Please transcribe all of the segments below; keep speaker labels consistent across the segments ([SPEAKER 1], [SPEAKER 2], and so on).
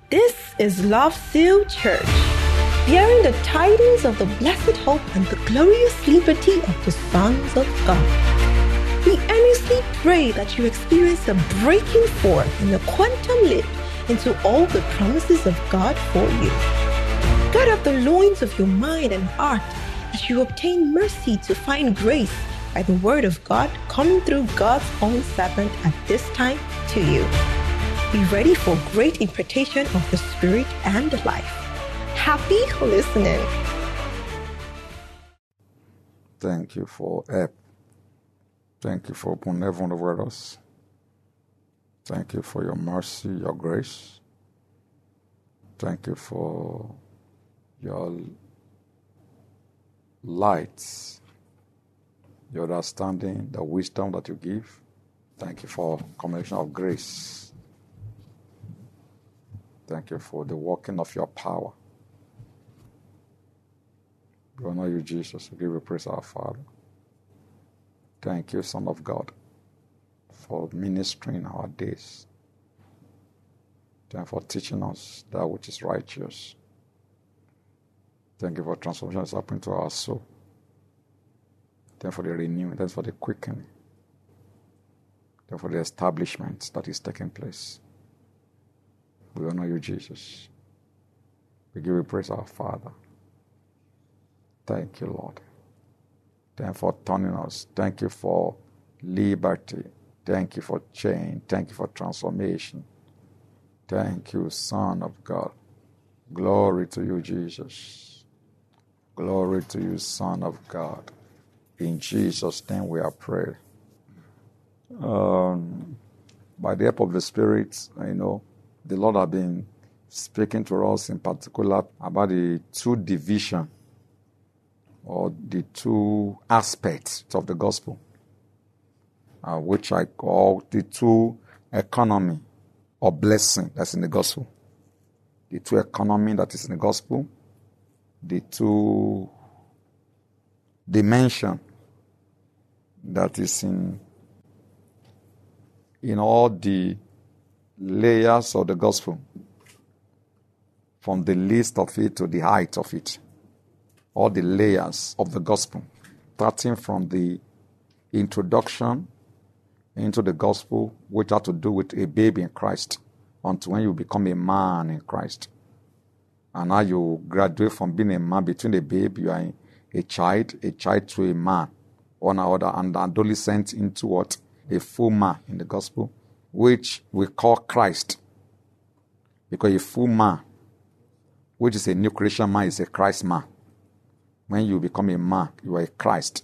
[SPEAKER 1] This is Love Seal Church, bearing the tidings of the blessed hope and the glorious liberty of the sons of God. We earnestly pray that you experience a breaking forth in the quantum leap into all the promises of God for you. Gird up the loins of your mind and heart as you obtain mercy to find grace by the word of God coming through God's own servant at this time to you. Be ready for great impartation of the Spirit and life. Happy listening.
[SPEAKER 2] Thank you for help. Thank you for opening heaven over us. Thank you for your mercy, your grace. Thank you for your light, your understanding, the wisdom that you give. Thank you for combination of grace. Thank you for the working of your power. We honor you, Jesus. We give you praise, our Father. Thank you, Son of God, for ministering our days. Thank you for teaching us that which is righteous. Thank you for transformation that's happening to our soul. Thank you for the renewing. Thank you for the quickening. Thank you for the establishment that is taking place. We honor you, Jesus. We give you praise, our Father. Thank you, Lord. Thank you for turning us. Thank you for liberty. Thank you for change. Thank you for transformation. Thank you, Son of God. Glory to you, Jesus. Glory to you, Son of God. In Jesus' name we are praying. By the help of the Spirit, the Lord has been speaking to us in particular about the two divisions or the two aspects of the gospel, which I call the two economy or blessing that's in the gospel. The two economy that is in the gospel, the two dimension that is in all the layers of the gospel, from the least of it to the height of it, all the layers of the gospel, starting from the introduction into the gospel, which had to do with a baby in Christ, until when you become a man in Christ. And now you graduate from being a man. Between a baby, you are a child to a man, one another, and adolescent into what? A full man in the gospel, which we call Christ. Because a full man, which is a new creation man, is a Christ man. When you become a man, you are a Christ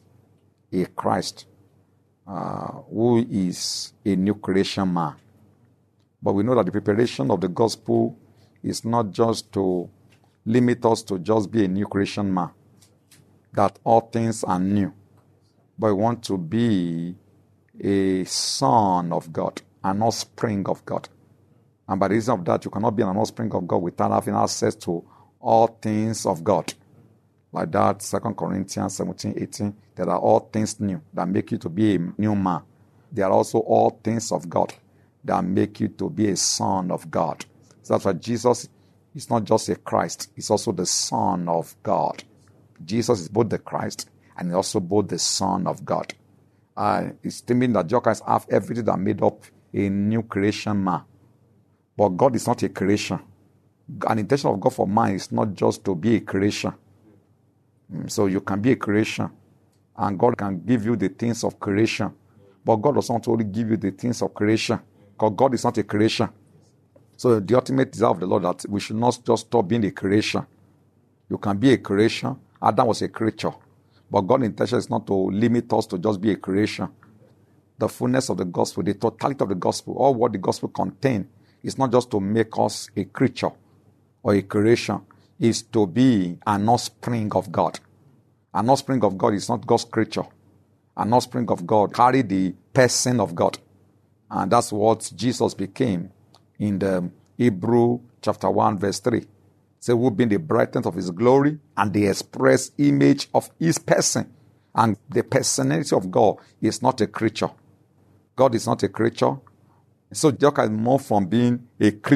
[SPEAKER 2] who is a new creation man. But we know that the preparation of the gospel is not just to limit us to just be a new creation man, that all things are new. But we want to be a son of God, an offspring of God. And by the reason of that, you cannot be an offspring of God without having access to all things of God. Like that, 2 Corinthians 17:18, there are all things new that make you to be a new man. There are also all things of God that make you to be a son of God. So that's why Jesus is not just a Christ, he's also the Son of God. Jesus is both the Christ and also both the Son of God. It's meaning that Jesus Christ have everything that made up a new creation man. But God is not a creation. An intention of God for man is not just to be a creation. So you can be a creation, and God can give you the things of creation. But God does not only give you the things of creation, because God is not a creation. So the ultimate desire of the Lord that we should not just stop being a creation. You can be a creation. Adam was a creature. But God's intention is not to limit us to just be a creation. The fullness of the gospel, the totality of the gospel, all what the gospel contains, is not just to make us a creature or a creation. Is to be an offspring of God. An offspring of God is not God's creature. An offspring of God carry the person of God. And that's what Jesus became in the Hebrew chapter 1 verse 3. So who being the brightness of his glory and the express image of his person. And the personality of God is not a creature. God is not a creature. So Jesus can move from being a creature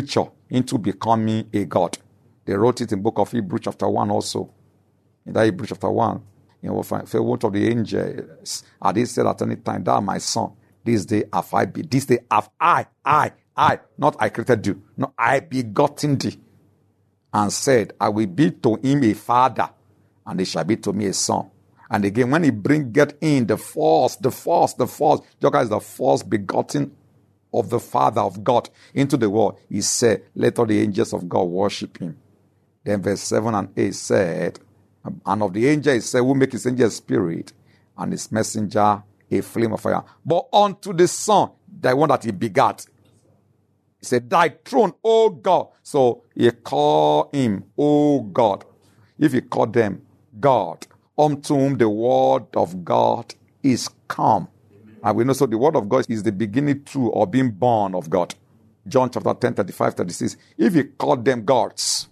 [SPEAKER 2] into becoming a God. They wrote it in book of Hebrews chapter 1 also. In that Hebrews chapter 1, you will find one of the angels, and they said at any time, thou my son, this day have I, not I created you, no, I begotten thee, and said, I will be to him a father, and he shall be to me a son. And again, when he bringeth in the first, Joker is the first begotten of the Father of God into the world, he said, let all the angels of God worship him. Then verse 7 and 8 said, and of the angel he said, who make his angel a spirit, and his messenger a flame of fire. But unto the Son, the one that he begat, he said, thy throne, O God. So he called him, O God. If he called them God, unto whom the word of God is come. And we know, so the word of God is the beginning true or being born of God. John chapter 10, 35, 36. If he called them gods,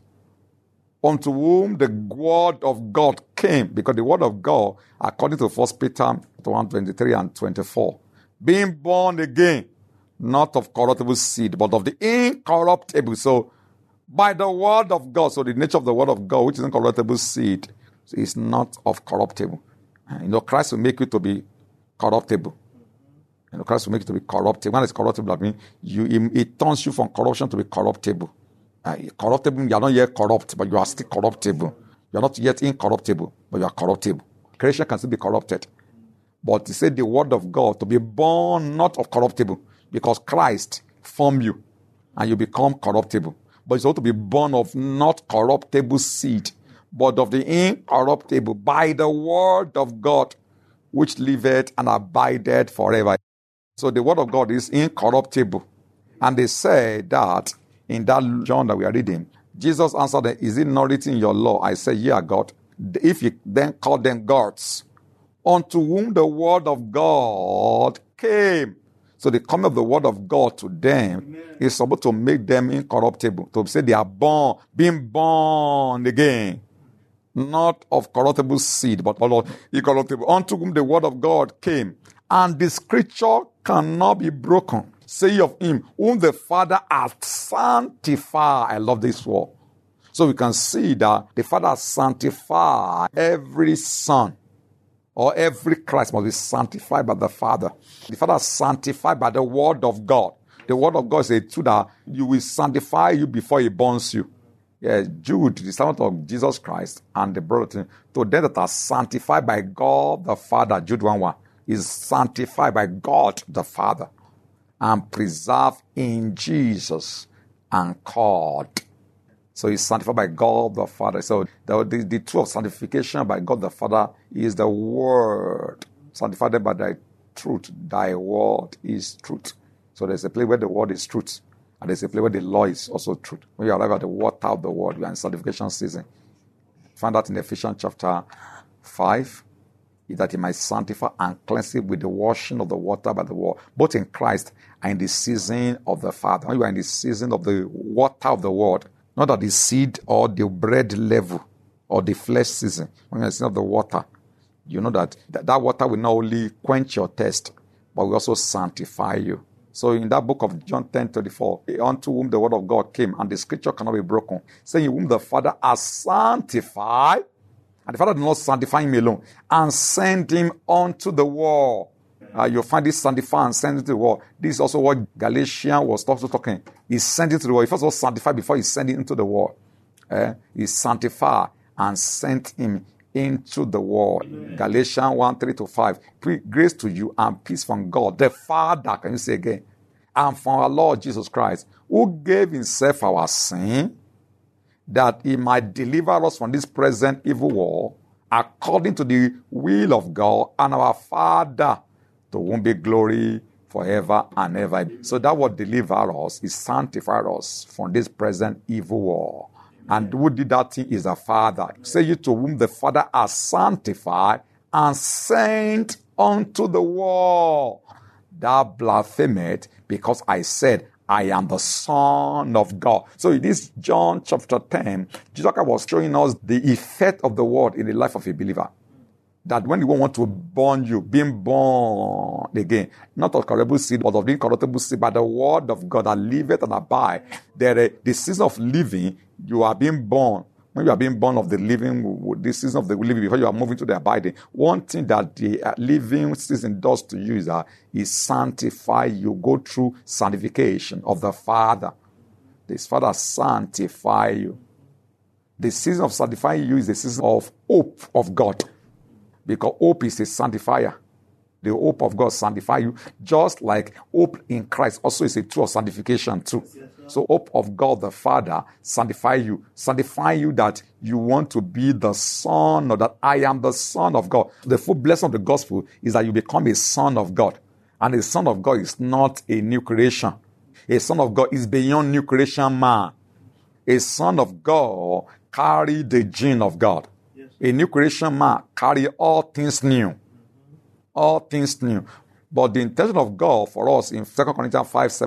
[SPEAKER 2] unto whom the word of God came, because the word of God, according to 1 Peter 1, 23 and 24, being born again, not of corruptible seed, but of the incorruptible. So, by the word of God, so the nature of the word of God, which is incorruptible seed, is not of corruptible. Christ will make you to be corruptible. Christ will make you to be corruptible. When it's corruptible, that means it turns you from corruption to be corruptible. Corruptible, you are not yet corrupt, but you are still corruptible. You are not yet incorruptible, but you are corruptible. Creation can still be corrupted. But he said the word of God to be born not of corruptible, because Christ formed you and you become corruptible. But it's also to be born of not corruptible seed, but of the incorruptible, by the word of God, which liveth and abideth forever. So the word of God is incorruptible. And they say that in that John that we are reading, Jesus answered them, is it not written in your law? I say, ye are God. If you then call them gods, unto whom the word of God came. So the coming of the word of God to them is supposed to make them incorruptible. To say they are born, being born again. Not of corruptible seed, but of incorruptible. Unto whom the word of God came. And the scripture cannot be broken. Say of him, whom the Father hath sanctified. I love this word. So we can see that the Father has sanctified every son, or every Christ must be sanctified by the Father. The Father is sanctified by the word of God. The word of God is a truth that you will sanctify you before he burns you. Yes, Jude, the servant of Jesus Christ, and the brother to them that are sanctified by God the Father, Jude 1:1, is sanctified by God the Father, and preserved in Jesus, and called. So he's sanctified by God the Father. So the truth of sanctification by God the Father is the word. Sanctified by thy truth. Thy word is truth. So there's a place where the word is truth. And there's a place where the law is also truth. When you arrive at the water of the word, you are in sanctification season. Find that in Ephesians chapter 5. That he might sanctify and cleanse it with the washing of the water by the word. Both in Christ and in the season of the Father. When you are in the season of the water of the word, not at the seed or the bread level or the flesh season. When you're in the season of the water, you know that water will not only quench your thirst, but will also sanctify you. So in that book of John 10:34, unto whom the word of God came, and the scripture cannot be broken, saying whom the Father has sanctified, and the Father did not sanctify him alone, and send him unto the world. You'll find this sanctify and send it to the world. This is also what Galatians was also talking. He sent it to the world. He first was sanctified before he sent it into the world. He sanctified and sent him into the world. Amen. Galatians 1:3-5. Grace to you and peace from God, the Father, can you say again? And from our Lord Jesus Christ, who gave himself our sin, that he might deliver us from this present evil world, according to the will of God and our Father, to whom be glory forever and ever. So that word deliver us is sanctify us from this present evil world. And who did that thing is the Father. Say you to whom the Father has sanctified and sent unto the world. Thou blasphemest, because I said, I am the Son of God. So in this John chapter 10, Jesus was showing us the effect of the word in the life of a believer. that when you want to born you, being born again, not of corruptible seed, but of the incorruptible seed, by the word of God that liveth and abide. The season of living, you are being born. When you are being born of the living, this season of the living, before you are moving to the abiding, one thing that the living season does to you is that it sanctify you. Go through sanctification of the Father. This Father sanctify you. The season of sanctifying you is the season of hope of God. Because hope is a sanctifier. The hope of God sanctify you, just like hope in Christ also is a tool of sanctification too. So hope of God the Father sanctify you that you want to be the son, or that I am the son of God. The full blessing of the gospel is that you become a son of God. And a son of God is not a new creation. A son of God is beyond new creation man. A son of God carry the gene of God. A new creation man carry all things new. All things new. But the intention of God for us in 2 Corinthians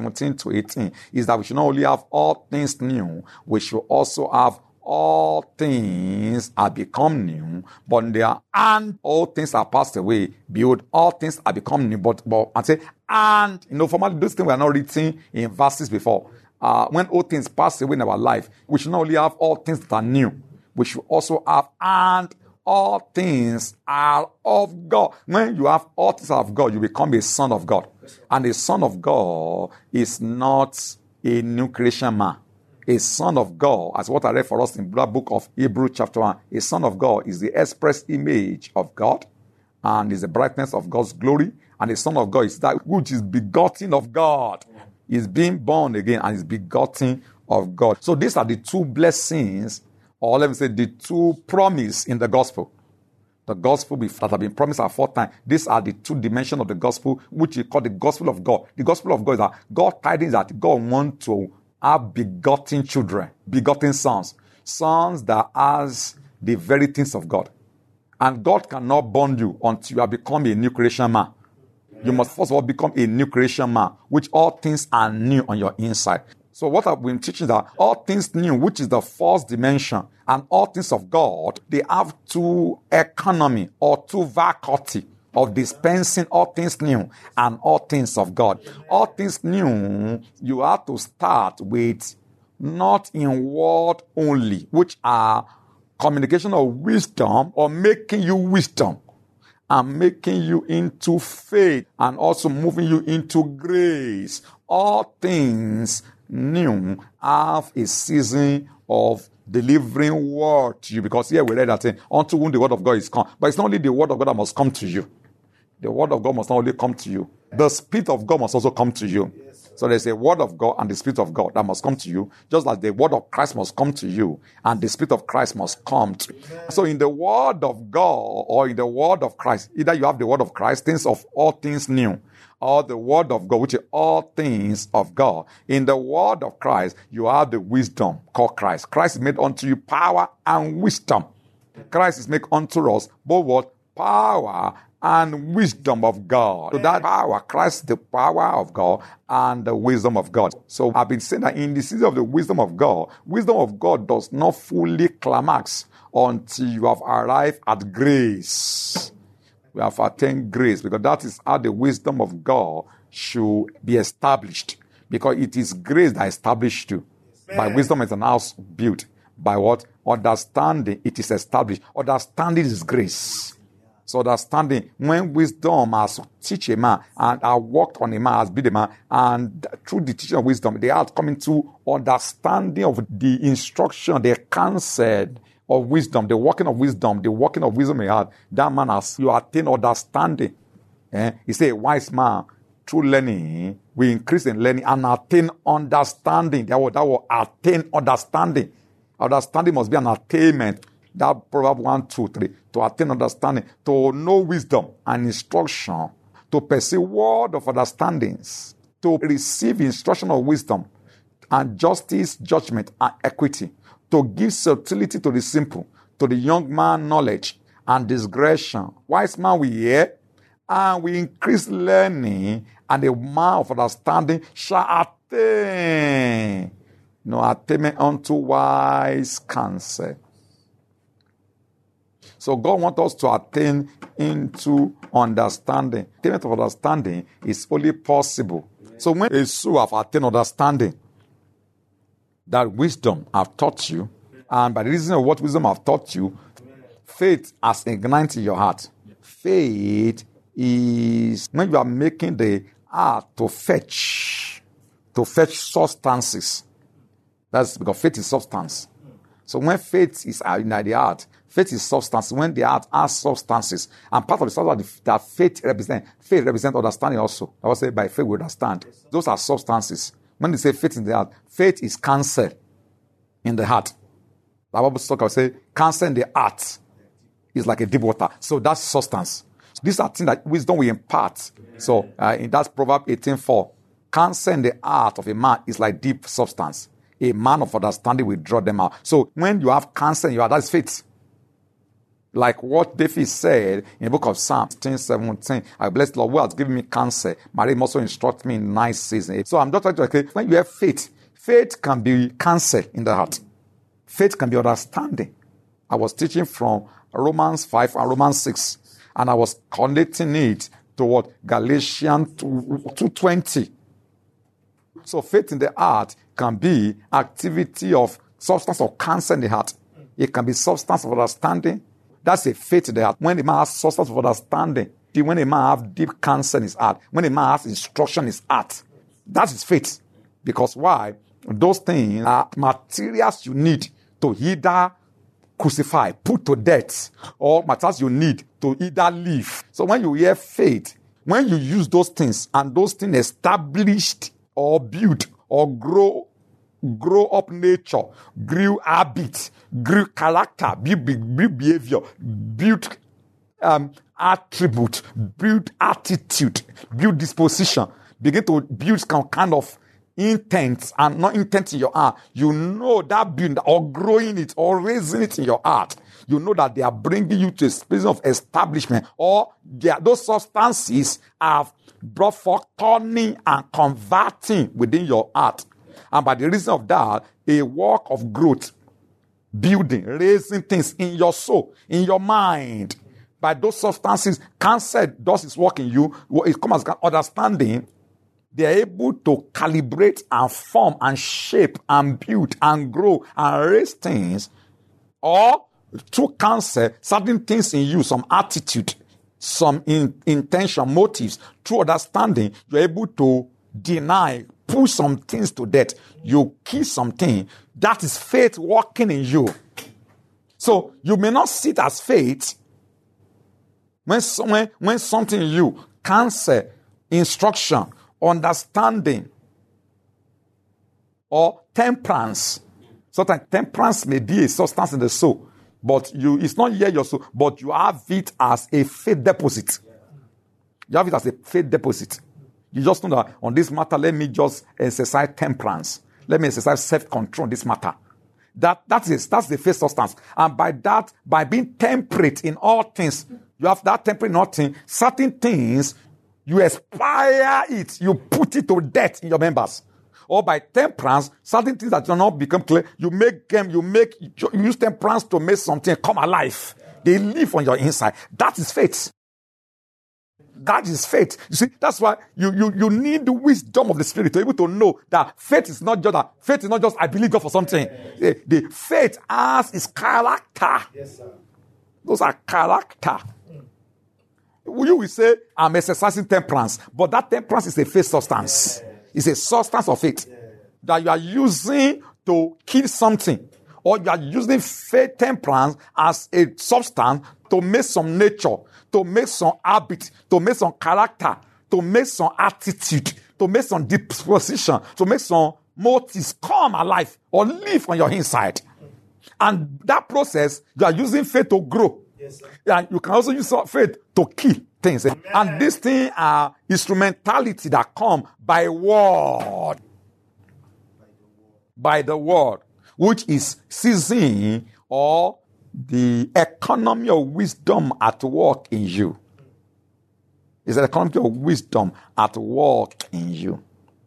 [SPEAKER 2] 5:17-18 is that we should not only have all things new, we should also have all things are become new, but they are, and all things are passed away. Behold, all things are become new. But I say, and, formally those things were not written in verses before. When all things pass away in our life, we should not only have all things that are new, we should also have, and all things are of God. When you have all things of God, you become a son of God. And a son of God is not a new creation man. A son of God, as what I read for us in the book of Hebrews chapter 1, a son of God is the express image of God and is the brightness of God's glory. And a son of God is that which is begotten of God. Is being born again and is begotten of God. So these are the two blessings, or let me say the two promises in the gospel. The gospel that have been promised at 4 times. These are the two dimensions of the gospel, which is called the gospel of God. The gospel of God is that God tidings that God wants to have begotten children, begotten sons. Sons that has the very things of God. And God cannot bond you until you have become a new creation man. You must first of all become a new creation man, which all things are new on your inside. So what I've been teaching is that all things new, which is the first dimension, and all things of God, they have two economy or two faculty of dispensing all things new and all things of God. All things new, you have to start with not in word only, which are communication of wisdom or making you wisdom. And making you into faith and also moving you into grace. All things new have a season of delivering word to you. Because here we read that saying, unto whom the word of God is come. But it's not only the word of God that must come to you. The word of God must not only come to you. The Spirit of God must also come to you. So there's a word of God and the Spirit of God that must come to you, just like the word of Christ must come to you and the Spirit of Christ must come to you. So in the word of God or in the word of Christ, either you have the word of Christ, things of all things new, or the word of God, which is all things of God. In the word of Christ, you have the wisdom called Christ. Christ is made unto you power and wisdom. Christ is made unto us both what? Power and wisdom of God. So that power, Christ, the power of God and the wisdom of God. So I've been saying that in the season of the wisdom of God does not fully climax until you have arrived at grace. We have attained grace because that is how the wisdom of God should be established. Because it is grace that established you. By wisdom is an house built. By what? Understanding, it is established. Understanding is grace. So understanding, when wisdom has teach a man and I worked on a man, has been a man, and through the teaching of wisdom, they are coming to understanding of the instruction, the counsel of wisdom, the working of wisdom he had. That man has, you attain understanding. He said, a wise man, through learning, we increase in learning and attain understanding. That will attain understanding. Understanding must be an attainment. That Proverbs 1, 2, 3. To attain understanding, to know wisdom and instruction, to perceive word of understandings, to receive instruction of wisdom and justice, judgment, and equity, to give subtlety to the simple, to the young man knowledge and discretion. Wise man we hear, and we increase learning, and the man of understanding shall attain. No attainment unto wise counsel. So God wants us to attain into understanding. Attainment of understanding is only possible. So when a soul have attained understanding, that wisdom have taught you, and by the reason of what wisdom have taught you, faith has ignited in your heart. Faith is when you are making the art to fetch substances. That's because faith is substance. So when faith is in the heart, faith is substance. When the heart has substances, and part of the substance that faith represents understanding also. I will say by faith we understand. Those are substances. When they say faith in the heart, faith is cancer in the heart. The Bible talk about say cancer in the heart is like a deep water. So that's substance. So these are things that wisdom will impart. So in that's Proverbs 18:4. Cancer in the heart of a man is like deep substance. A man of understanding will draw them out. So when you have cancer in your heart, that's faith. Like what David said in the book of Psalms 10:17, I bless the Lord who has given me cancer. Mary also instruct me in nice season. So I'm just trying to say, when you have faith, faith can be cancer in the heart. Faith can be understanding. I was teaching from Romans 5 and Romans 6, and I was connecting it to what Galatians 2:20. So faith in the heart can be activity of substance of cancer in the heart. It can be substance of understanding. That's a faith in the heart. When a man has substance of understanding, when a man has deep cancer in his heart, when a man has instruction in his heart, that is faith. Because why? Those things are materials you need to either crucify, put to death, or materials you need to either live. So when you hear faith, when you use those things and those things established or built or grow up nature, grew habit, grew character, build behavior, build attribute, build attitude, build disposition, begin to build some kind of intent and not intent in your heart. You know that building or growing it or raising it in your heart. You know that they are bringing you to a space of establishment, or those substances have brought forth turning and converting within your heart. And by the reason of that, a work of growth, building, raising things in your soul, in your mind. By those substances, cancer does its work in you. It comes as understanding. They are able to calibrate and form and shape and build and grow and raise things. Or through cancer, certain things in you, some attitude, some intention, motives. Through understanding, you're able to deny, push some things to death. You kill something. That is faith working in you. So you may not see it as faith when something in you, cancer, instruction, understanding, or temperance. Sometimes temperance may be a substance in the soul, but it's not yet your soul, but you have it as a faith deposit. You have it as a faith deposit. You just know that on this matter, let me just exercise temperance. Let me exercise self-control on this matter. That's the faith substance. And by that, by being temperate in all things, you have that temperate in all things, certain things, you aspire it, you put it to death in your members. Or by temperance, certain things that do not become clear, you use temperance to make something come alive. They live on your inside. That is faith. That is faith. You see, that's why you need the wisdom of the Spirit to be able to know that faith is not just I believe God for something. The faith has its character.
[SPEAKER 3] Yes, sir.
[SPEAKER 2] Those are character. You will say, I'm exercising temperance, but that temperance is a faith substance. It's a substance of faith that you are using to kill something, or you are using faith temperance as a substance to make some nature, to make some habit, to make some character, to make some attitude, to make some disposition, to make some motives come alive or live on your inside. And that process, you are using faith to grow.
[SPEAKER 3] Yes, sir.
[SPEAKER 2] And you can also use faith to kill things. Amen. And these things are instrumentality that come by word. By the word, which is season or the economy of wisdom at work in you. It's an economy of wisdom at work in you.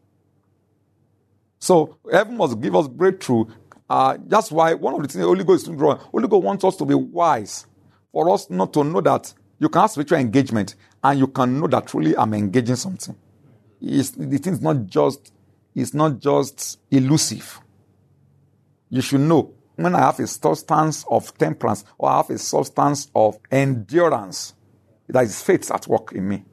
[SPEAKER 2] So heaven must give us breakthrough. That's why one of the things the Holy Ghost is doing, Holy Ghost wants us to be wise. For us not to know that You can have spiritual engagement, and you can know that truly I'm engaging something. The thing is not just elusive. You should know when I have a substance of temperance or I have a substance of endurance, that is faith at work in me.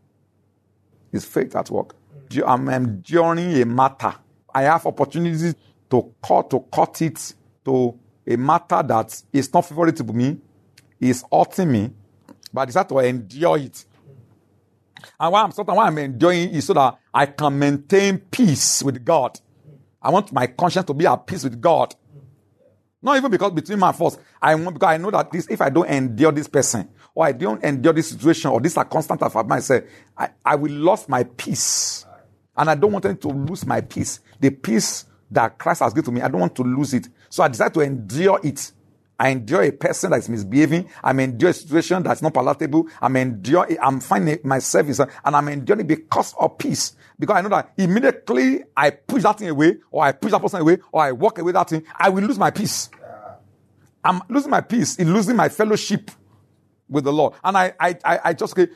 [SPEAKER 2] It's faith at work. I'm enduring a matter. I have opportunities to cut it to a matter that is not favorable to me, is hurting me, but I decide to endure it. And why I'm enjoying it is so that I can maintain peace with God. I want my conscience to be at peace with God. Not even because between my force. Because I know that if I don't endure this person, or I don't endure this situation, or this circumstance I find myself, I will lose my peace. And I don't want them to lose my peace. The peace that Christ has given to me, I don't want to lose it. So I decide to endure it. I endure a person that is misbehaving. I'm endure a situation that's not palatable. I'm finding myself, and I'm enduring because of peace. Because I know that immediately I push that thing away, or I push that person away, or I walk away that thing, I will lose my peace. I'm losing my peace in losing my fellowship with the Lord. And I just say,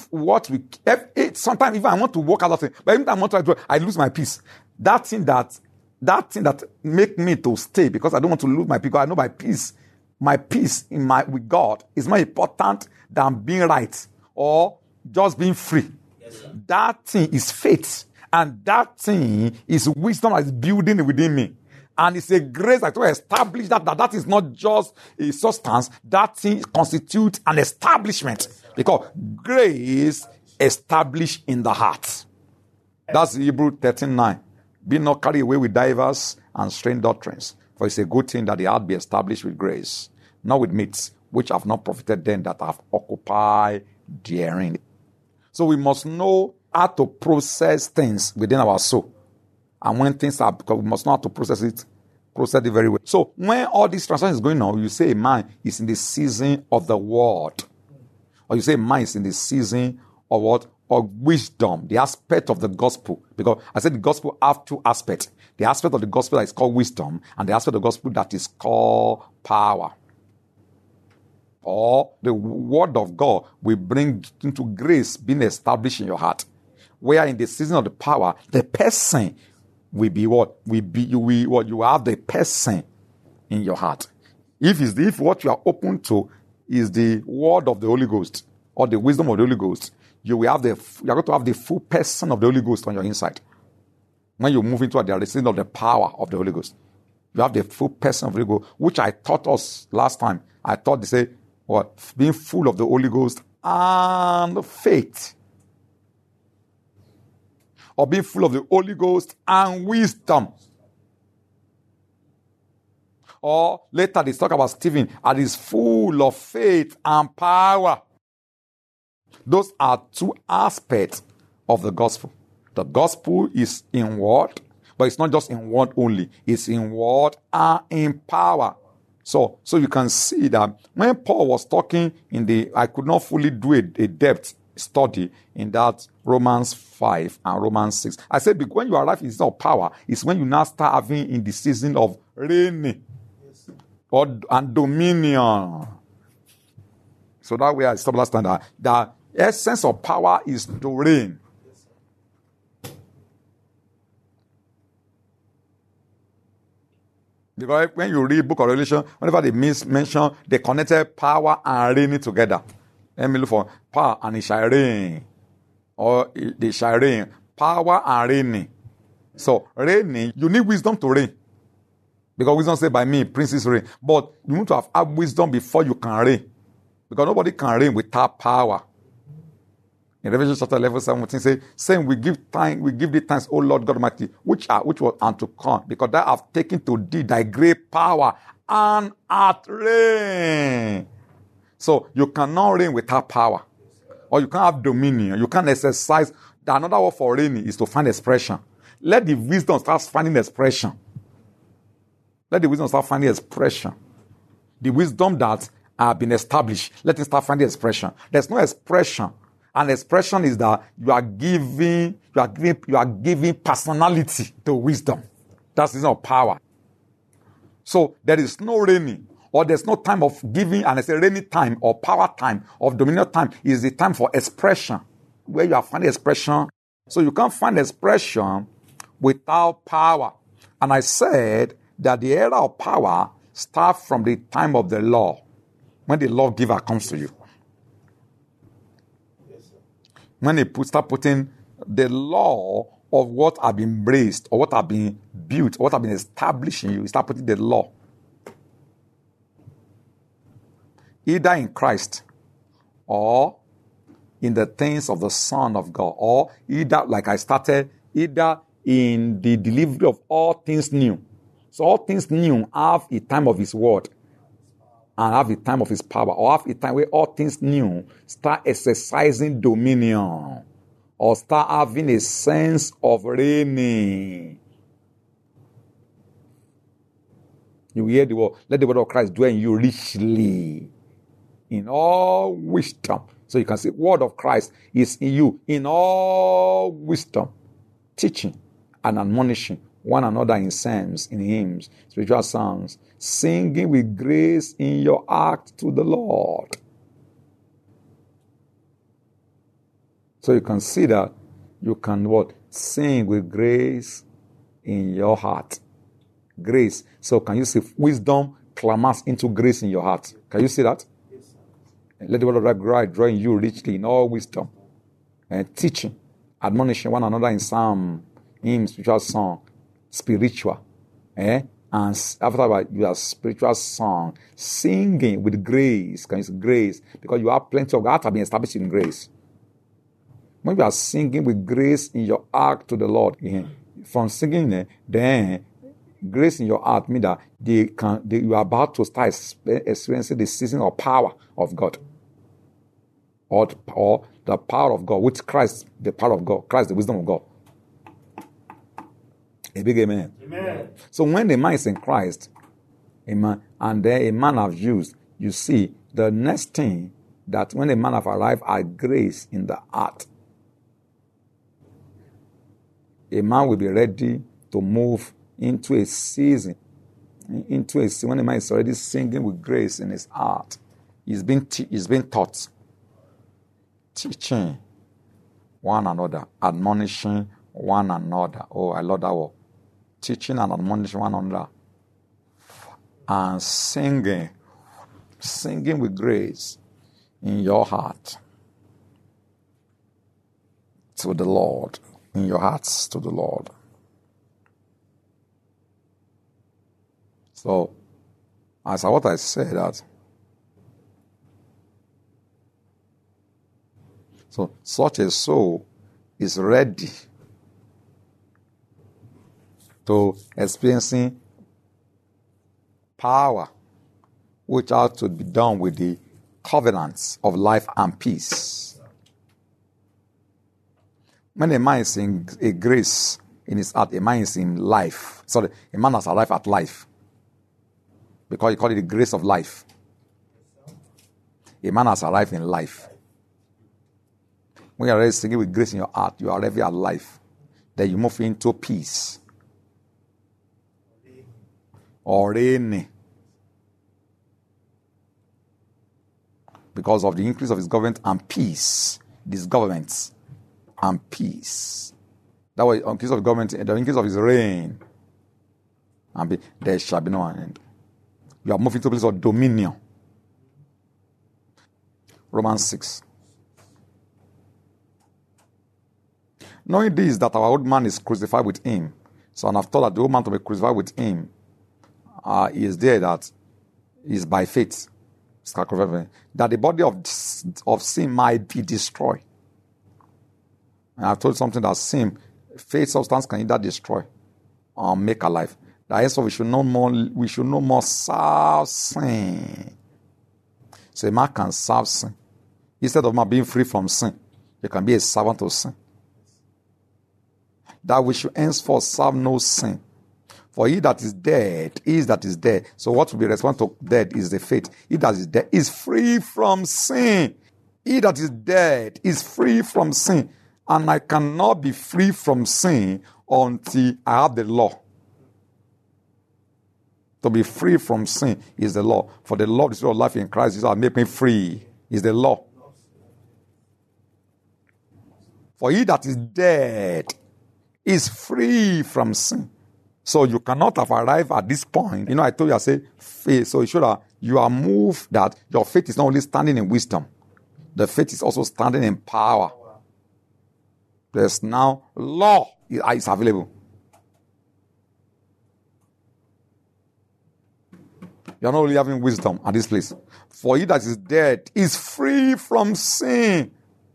[SPEAKER 2] sometimes even I want to walk out of thing, but every time I want to do it, I lose my peace. That thing that make me to stay, because I don't want to lose my peace. Because I know my peace with God is more important than being right or just being free. Yes, that thing is faith, and that thing is wisdom that is building within me. And it's a grace that will establish that is not just a substance. That thing constitutes an establishment, because grace established in the heart. That's Hebrews 13:9. Be not carried away with divers and strange doctrines, for it's a good thing that the heart be established with grace, not with meats, which have not profited them that have occupied therein. So we must know how to process things within our soul. And when things are, because we must know how to process it very well. So when all this transaction is going on, you say a man is in the season of the word. Or you say a man is in the season of what? Of wisdom, the aspect of the gospel. Because I said the gospel have two aspects. The aspect of the gospel that is called wisdom, and the aspect of the gospel that is called power. Or the word of God will bring into grace being established in your heart. Where in the season of the power, the person will be what? You have the person in your heart. If what you are open to is the word of the Holy Ghost, or the wisdom of the Holy Ghost, you are going to have the full person of the Holy Ghost on your inside. When you move into the season of the power of the Holy Ghost, you have the full person of the Holy Ghost, which I taught us last time. I taught they say, being full of the Holy Ghost and faith. Or being full of the Holy Ghost and wisdom. Or later they talk about Stephen, and is full of faith and power. Those are two aspects of the gospel. The gospel is in word, but it's not just in word only. It's in word and in power. So you can see that when Paul was talking I could not fully do a depth study in that Romans 5 and Romans 6. I said, when you arrive in the season of power, it's when you now start having in the season of reigning and dominion. So that way I stopped last time that the essence of power is to reign. Because when you read Book of Revelation, whenever they mention, they connected power and reigning together. Let me look for power and it shall reign. Or they shall reign. Power and reigning. So reigning, you need wisdom to reign. Because wisdom said by me, princes reign. But you need to have wisdom before you can reign. Because nobody can reign without power. In Revelation chapter 11, 17, saying, we give thee thanks, O Lord God Almighty, which was and to come, because thou hast taken to thee thy great power and art reign. So you cannot reign without power. Or you can't have dominion. You can't exercise. Another word for reigning is to find expression. Let the wisdom start finding expression. Let the wisdom start finding expression. The wisdom that have been established, let it start finding expression. There's no expression. And expression is that you are giving personality to wisdom. That's the reason of power. So there is no reigning or there's no time of giving, and it's a rainy time or power time or dominion time. Is the time for expression, where you are finding expression. So you can't find expression without power. And I said that the era of power starts from the time of the law, when the lawgiver comes to you. When they start putting the law of what have been raised, or what have been built, or what have been established in you, start putting the law. Either in Christ, or in the things of the Son of God, or either, like I started, either in the delivery of all things new. So all things new have a time of His word, and have a time of His power, or have a time where all things new start exercising dominion, or start having a sense of reigning. You hear the word, let the word of Christ dwell in you richly, in all wisdom. So you can say, word of Christ is in you, in all wisdom, teaching and admonishing one another in psalms, in hymns, spiritual songs, singing with grace in your heart to the Lord. So you can see that you can what? Sing with grace in your heart. Grace. So can you see wisdom clamors into grace in your heart? Can you see that? Yes, sir. Let the word of God draw in you richly in all wisdom, and teaching, admonishing one another in psalm, hymns, spiritual song, spiritual. And after you have spiritual song, singing with grace. Can you see grace? Because you have plenty of God have been established in grace. When you are singing with grace in your heart to the Lord, from singing, then grace in your heart means that you are about to start experiencing the season of power of God, or the power of God, which Christ, the power of God, Christ, the wisdom of God. A big amen. Amen. So when the man is in Christ, amen, and then a man has used, you see, the next thing that when a man have arrived at grace in the heart, a man will be ready to move into a season. When a man is already singing with grace in his heart, he's been taught, teaching one another, admonishing one another. Oh, I love that word. Teaching and admonishing one another, and singing with grace in your heart to the Lord. In your hearts to the Lord. So, as what I said, that so such a soul is ready to experiencing power, which ought to be done with the covenants of life and peace. When a man is in a grace in his heart, a man is in life. Sorry, a man has arrived at life. Because you call it the grace of life. A man has arrived in life. When you are already singing with grace in your heart, you are already at life. Then you move into peace. Or reign. Because of the increase of his government and peace. These governments. And peace. That was in case of government, the increase of his reign. And there shall be no end. You are moving to a place of dominion. Romans 6. Knowing this, that our old man is crucified with him. So, and I've thought that the old man to be crucified with him is there that is by faith. That the body of sin might be destroyed. And I've told you something that sin, faith substance can either destroy or make alive. That is why we should no more serve sin. So a man can serve sin. Instead of man being free from sin, you can be a servant of sin. That we should henceforth serve no sin. For he that is dead is that is dead. So what will be responsible to dead is the faith. He that is dead is free from sin. He that is dead is free from sin. And I cannot be free from sin until I have the law. To be free from sin is the law. For the law of the Spirit of life in Christ Jesus made me free. Is the law. For he that is dead is free from sin. So you cannot have arrived at this point. You know, I told you, I said faith. So it should have, you are moved that your faith is not only standing in wisdom. The faith is also standing in power. There's now law is available. You're not only having wisdom at this place. For he that is dead is free from sin.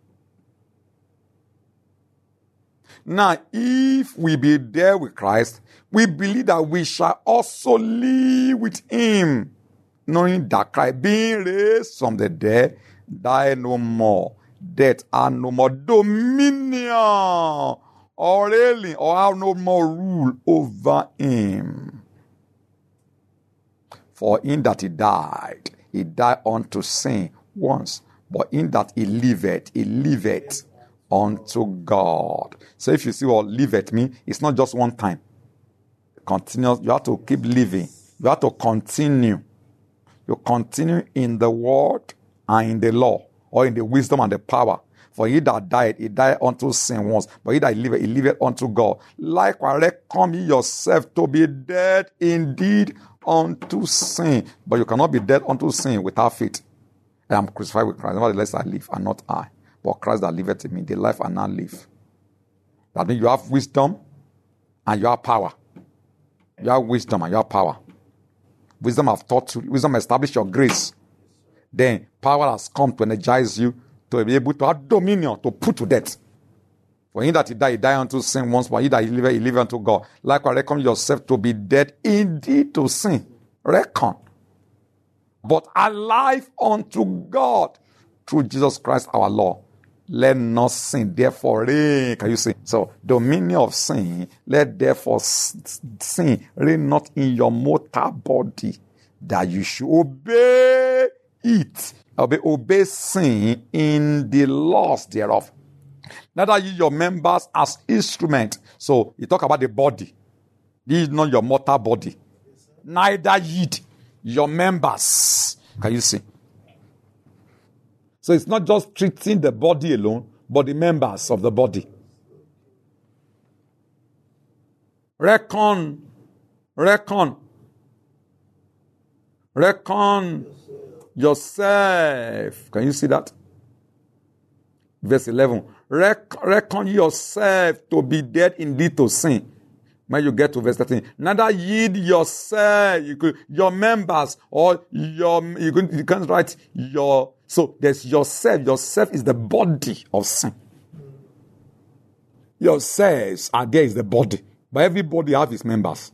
[SPEAKER 2] Now, if we be dead with Christ, we believe that we shall also live with him, knowing that Christ, being raised from the dead, die no more. Death are no more dominion, or reigning, or have no more rule over him. For in that he died unto sin once, but in that he liveth unto God. So if you see what liveth means, it's not just one time. Continuous, you have to keep living. You have to continue. You continue in the word and in the law, or in the wisdom and the power. For he that died, he died unto sin once, but he that liveth, he liveth unto God. Likewise, reckon ye yourself to be dead indeed unto sin. But you cannot be dead unto sin without faith. I am crucified with Christ. Nevertheless, I live, and not I, but Christ that liveth in me. The life I now live. That means you have wisdom and you have power. You have wisdom and you have power. Wisdom have taught you. Wisdom established your grace. Then power has come to energize you to be able to have dominion, to put to death. For he that he died unto sin once, but he that he liveth unto God. Likewise, reckon yourself to be dead indeed to sin. Reckon. But alive unto God through Jesus Christ our Lord. Let not sin therefore reign. Can you see? So, dominion of sin, let therefore sin reign not in your mortal body, that you should obey it. Obey sin in the laws thereof. Neither ye your members as instruments. So, you talk about the body. This is not your mortal body. Neither ye your members. Can you see? So it's not just treating the body alone, but the members of the body. Reckon yourself. Can you see that? Verse 11. Reckon yourself to be dead indeed to sin. When you get to verse 13, neither yield yourself, your members, or you can't write your. So there's yourself. Yourself is the body of sin. Yourselves are there is the body, but everybody have his members.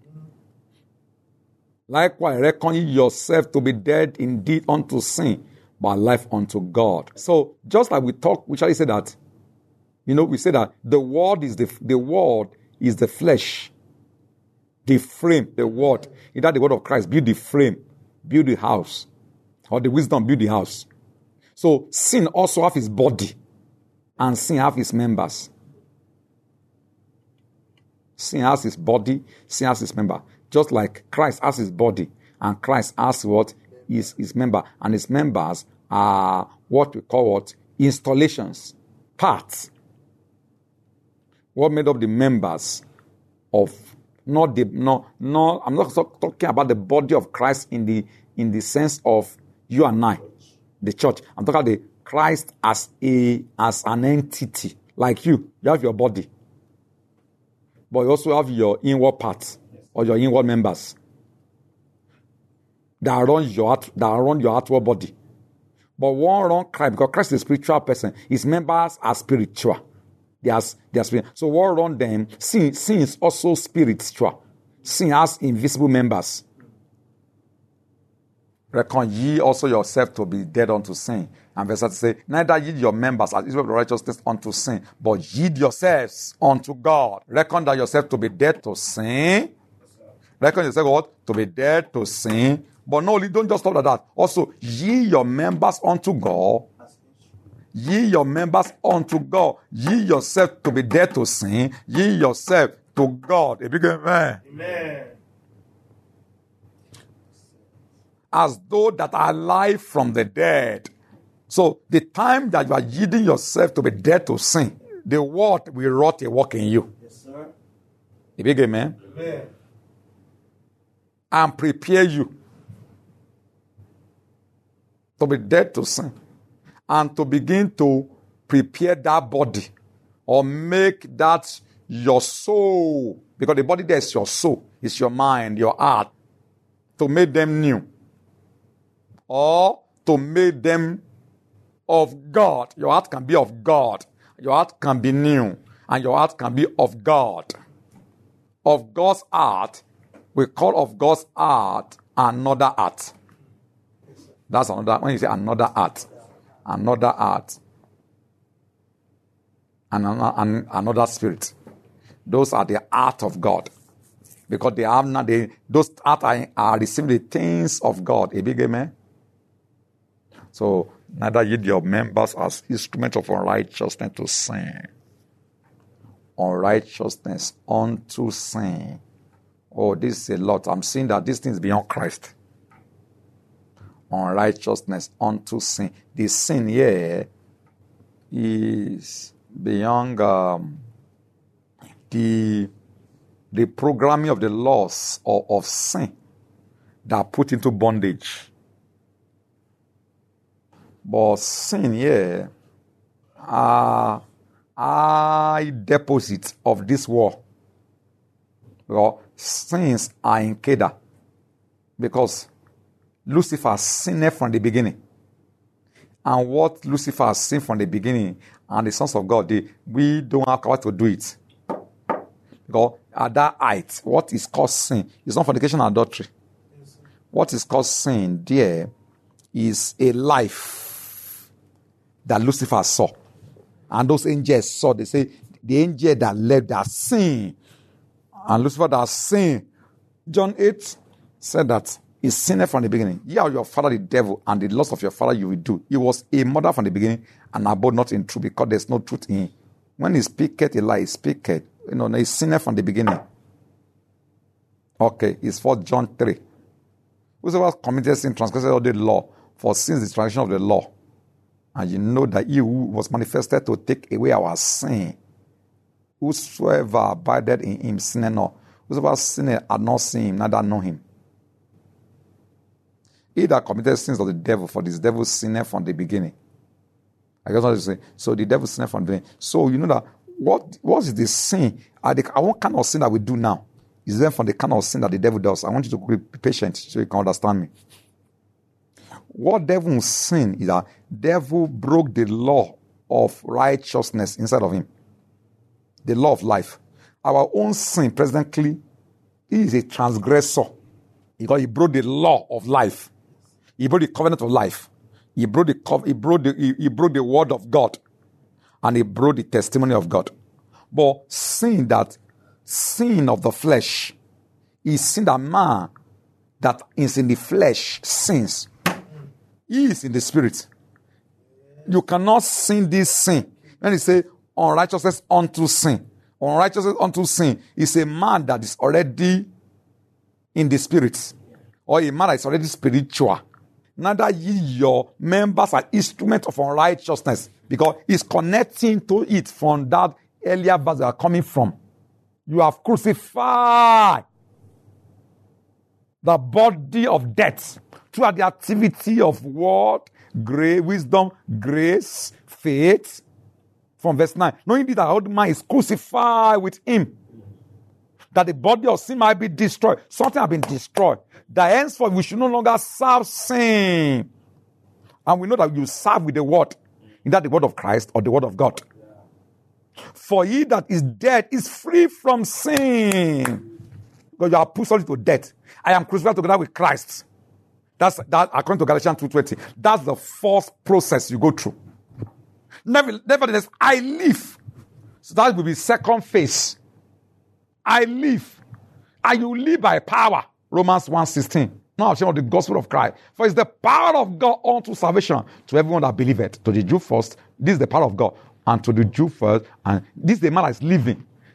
[SPEAKER 2] Likewise, reckon yourself to be dead indeed unto sin, but life unto God. So just like we shall say that, we say that the word is the word is the flesh, the frame, the word. Either the word of Christ build the frame, build the house, or the wisdom build the house. So sin also have his body, and sin have his members. Sin has his body, sin has his member. Just like Christ has his body, and Christ has what is his member, and his members are what we call what installations, parts. What made up the members of I'm not talking about the body of Christ in the sense of you and I, the church. I'm talking about the Christ as an entity. Like you have your body, but you also have your inward parts or your inward members that run your outward body. But one run Christ, because Christ is a spiritual person. His members are spiritual. They are spirit. So what around them, sin is also spiritual. Sin has invisible members. Reckon ye also yourself to be dead unto sin. And verse 30 say, neither ye your members as Israel of righteousness unto sin, but ye yourselves unto God. Reckon that yourself to be dead to sin. Reckon yourself what? To be dead to sin. But no, don't just stop at that. Also, ye your members unto God. Ye your members unto God. Ye yourself to be dead to sin. Ye yourself to God. A big amen. Amen. as though that are alive from the dead. So the time that you are yielding yourself to be dead to sin, the word will wrought a work in you.
[SPEAKER 3] Yes, sir.
[SPEAKER 2] A big amen.
[SPEAKER 3] Amen.
[SPEAKER 2] And prepare you to be dead to sin and to begin to prepare that body or make that your soul, because the body there is your soul, it's your mind, your heart, to make them new or to make them of God. Your heart can be of God. Your heart can be new and your heart can be of God. Of God's heart, we call of God's heart another heart. That's another, when you say another heart, and another spirit. Those are the heart of God. Because they have not, those heart are receiving the things of God. A big amen? So, neither yield your members as instruments of unrighteousness to sin. Unrighteousness unto sin. Oh, this is a lot. I'm seeing that this thing is beyond Christ. Unrighteousness unto sin. The sin here is beyond the programming of the laws of sin that put into bondage. But sin here are high deposits of this war. Well, sins are in Kedar because Lucifer sinned from the beginning. And what Lucifer has sinned from the beginning and the sons of God, we don't have power to do it. Because at that height, what is called sin is not fornication and adultery. What is called sin there is a life that Lucifer saw. And those angels saw, they say, the angel that left that sin. And Lucifer that sin. John 8 said that he sinned from the beginning. Ye are your father the devil, and the lust of your father you will do. He was a murderer from the beginning, and abode not in truth, because there's no truth in him. When he speaketh a lie, he speaketh. He sinned from the beginning. Okay, it's for John 3. Whosoever committed sin transgressed all the law, for sin is the transgression of the law. And you know that he who was manifested to take away our sin, whosoever abided in him sinned not. Whosoever sinned had not seen him, neither know him. He that committed sins of the devil, for this devil sinned from the beginning. I just want to say, so the devil sinned from the beginning. So you know that what is the sin? What kind of sin that we do now is then from the kind of sin that the devil does. I want you to be patient so you can understand me. What devil sin is that devil broke the law of righteousness inside of him. The law of life. Our own sin presently is a transgressor because he broke the law of life. He broke the covenant of life. He broke the word of God. And he broke the testimony of God. But sin of the flesh is sin that man that is in the flesh sins. He is in the spirit. You cannot sin this sin. When he say unrighteousness unto sin. Unrighteousness unto sin is a man that is already in the spirit. Or a man that is already spiritual. Neither ye your members are instruments of unrighteousness, because it's connecting to it from that earlier verse they are coming from. You have crucified the body of death throughout the activity of word, grace, wisdom, grace, faith. From verse 9, knowing that the old man is crucified with him, that the body of sin might be destroyed. Something has been destroyed. That henceforth we should no longer serve sin. And we know that you serve with the word. Is that the word of Christ or the word of God? For he that is dead is free from sin. Because you are put solely to death. I am crucified together with Christ. That's that according to Galatians 2:20. That's the first process you go through. Nevertheless, I live. So that will be second phase. I live. And you live by power. Romans 1:16. Now I'm sharing the gospel of Christ. For it's the power of God unto salvation to everyone that believeth. To the Jew first, this is the power of God. And to the Jew first, and this is the man that is living.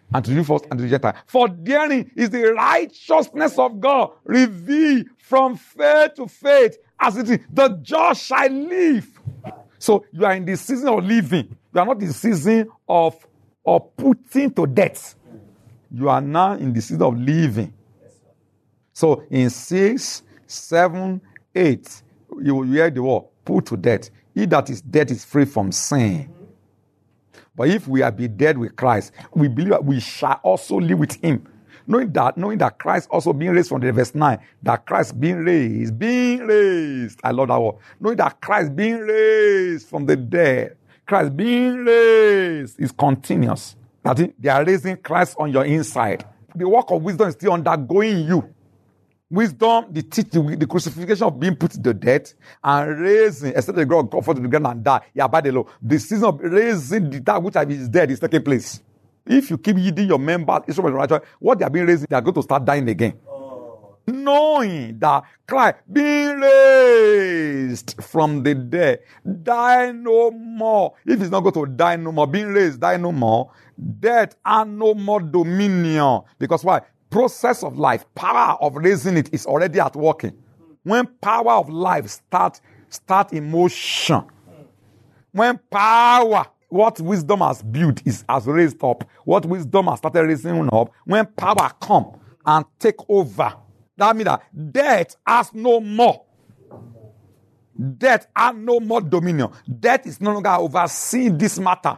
[SPEAKER 2] and to the first and to the Gentile. For therein is the righteousness of God revealed from faith to faith, as it is, the just shall live. So you are in the season of living. You are not in the season of putting to death. You are now in the season of living. So in 6, 7, 8, you will hear the word, put to death. He that is dead is free from sin. But if we are be dead with Christ, we believe that we shall also live with him. Knowing that Christ also being raised from the verse 9, that Christ being raised. I love that word. Knowing that Christ being raised from the dead, Christ being raised is continuous. That is, they are raising Christ on your inside. The work of wisdom is still undergoing you. Wisdom, the crucifixion of being put to death and raising, except the God fall to the ground and die. Yeah, by the law. The season of raising that which is dead is taking place. If you keep yielding your members, what they are being raised, they are going to start dying again. Knowing that Christ being raised from the dead, die no more. If he's not going to die no more, being raised, die no more, death and no more dominion. Because why? Process of life, power of raising it is already at working. When power of life start in motion, when power, what wisdom has built has raised up, what wisdom has started raising up, when power come and take over, that means that death has no more. Death has no more dominion. Death is no longer overseeing this matter.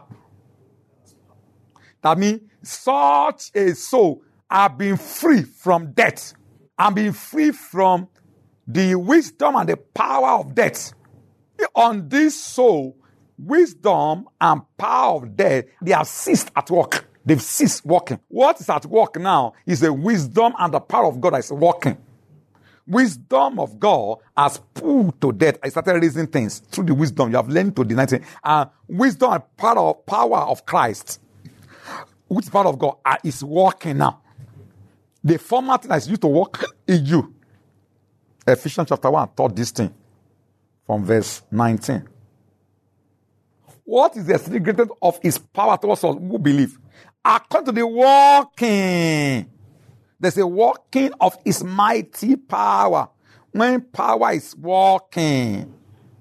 [SPEAKER 2] That means such a soul have been free from death and been free from the wisdom and the power of death. On this soul, wisdom and power of death, they have ceased at work. They've ceased working. What is at work now is the wisdom and the power of God that is working. Wisdom of God has put to death. I started raising things through the wisdom. You have learned to deny things. And wisdom and power of Christ, which is part of God, is working now. The format that is used to work in you. Ephesians chapter 1 taught this thing from verse 19. What is the secret of his power towards us who believe? According to the working. There's a working of his mighty power. When power is working.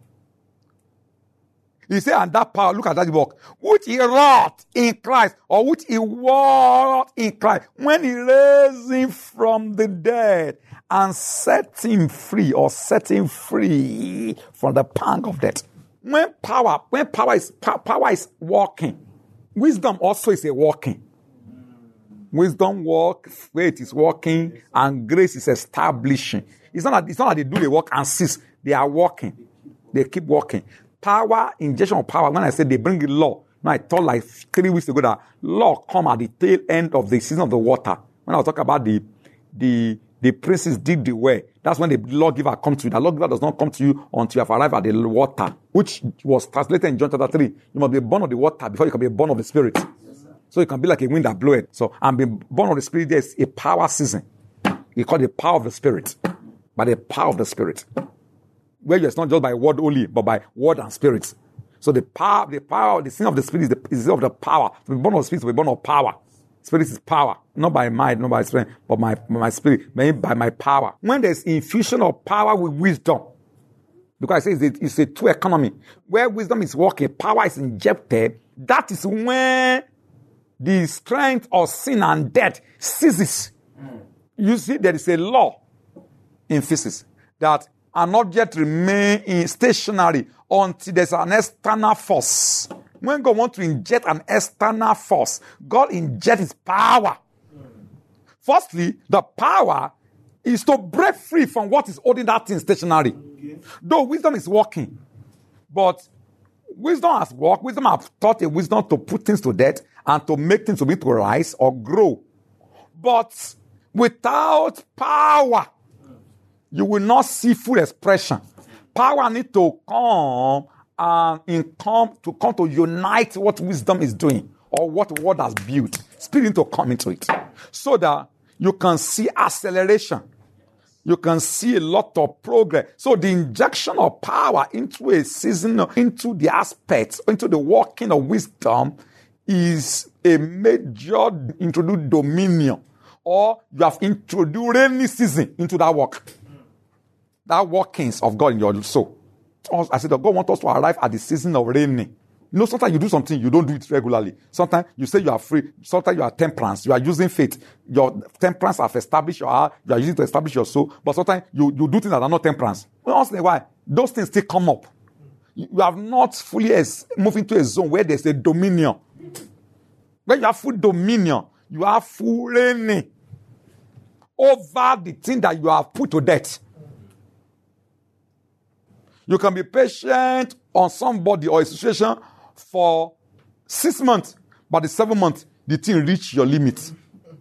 [SPEAKER 2] He said, and that power, look at that work, which he wrought in Christ, or which he worked in Christ, when he raised him from the dead and set him free from the pang of death. When power is working, wisdom also is a working. Wisdom work, faith is working, and grace is establishing. It's not that they do the work and cease. They are working. They keep working. Power, injection of power. When I said they bring the law, now I thought like 3 weeks ago that law come at the tail end of the season of the water. When I was talking about the princes did the way, that's when the lawgiver comes to you. The lawgiver does not come to you until you have arrived at the water, which was translated in John chapter 3. You must be born of the water before you can be born of the Spirit. So you can be like a wind that bloweth. So, and being born of the Spirit, there's a power season. We call it the power of the Spirit. By the power of the Spirit. Where it's not just by word only, but by word and spirit. So the sin of the Spirit is of the power. To be born of the Spirit, to be born of power. Spirit is power. Not by might, not by strength, but my spirit, by my power. When there's infusion of power with wisdom, because I say it's a two economy, where wisdom is working, power is injected, that is when the strength of sin and death ceases. You see, there is a law in physics that an object remains stationary until there's an external force. When God wants to inject an external force, God injects his power. Firstly, the power is to break free from what is holding that thing stationary. Though wisdom is working, but wisdom has worked. Wisdom has taught a wisdom to put things to death and to make things to be to rise or grow. But without power, you will not see full expression. Power needs to come to unite what wisdom is doing or what word has built. Spirit needs to come into it so that you can see acceleration. You can see a lot of progress. So the injection of power into a season, into the aspects, into the working of wisdom is a major introduced dominion, or you have introduced rainy season into that work. That workings of God in your soul. I said that God wants us to arrive at the season of raining. You know, sometimes you do something, you don't do it regularly. Sometimes you say you are free. Sometimes you are temperance. You are using faith. Your temperance have established your heart. You are using it to establish your soul. But sometimes you do things that are not temperance. Once in a while, those things still come up. You have not fully moved into a zone where there's a dominion. When you have full dominion, you have full reigning over the thing that you have put to death. You can be patient on somebody or a situation for 6 months, but the 7th month, the thing reach your limit.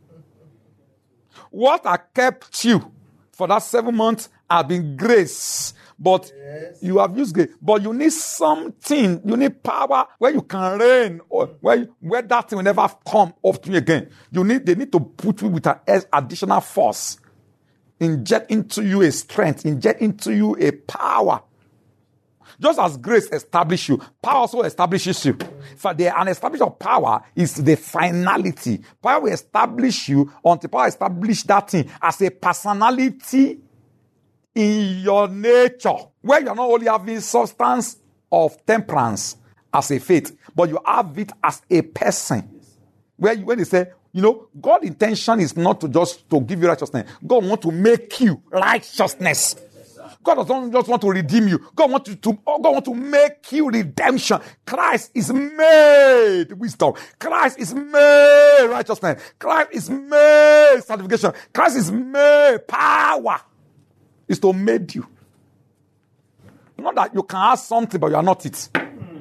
[SPEAKER 2] What has kept you for that 7 months has been grace, but you have used grace. But you need something, you need power where you can reign, or where that thing will never come up to you again. They need to put you with an additional force, inject into you a strength, inject into you a power. Just as grace establishes you, power also establishes you. For an establishment of power is the finality. Power will establish you until power establish that thing as a personality in your nature, where you're not only having substance of temperance as a faith, but you have it as a person. When they say, you know, God's intention is not to just to give you righteousness. God wants to make you righteousness. God doesn't just want to redeem you. God wants to make you redemption. Christ is made wisdom. Christ is made righteousness. Christ is made sanctification. Christ is made power. It's to make you. Not that you can have something, but you are not it.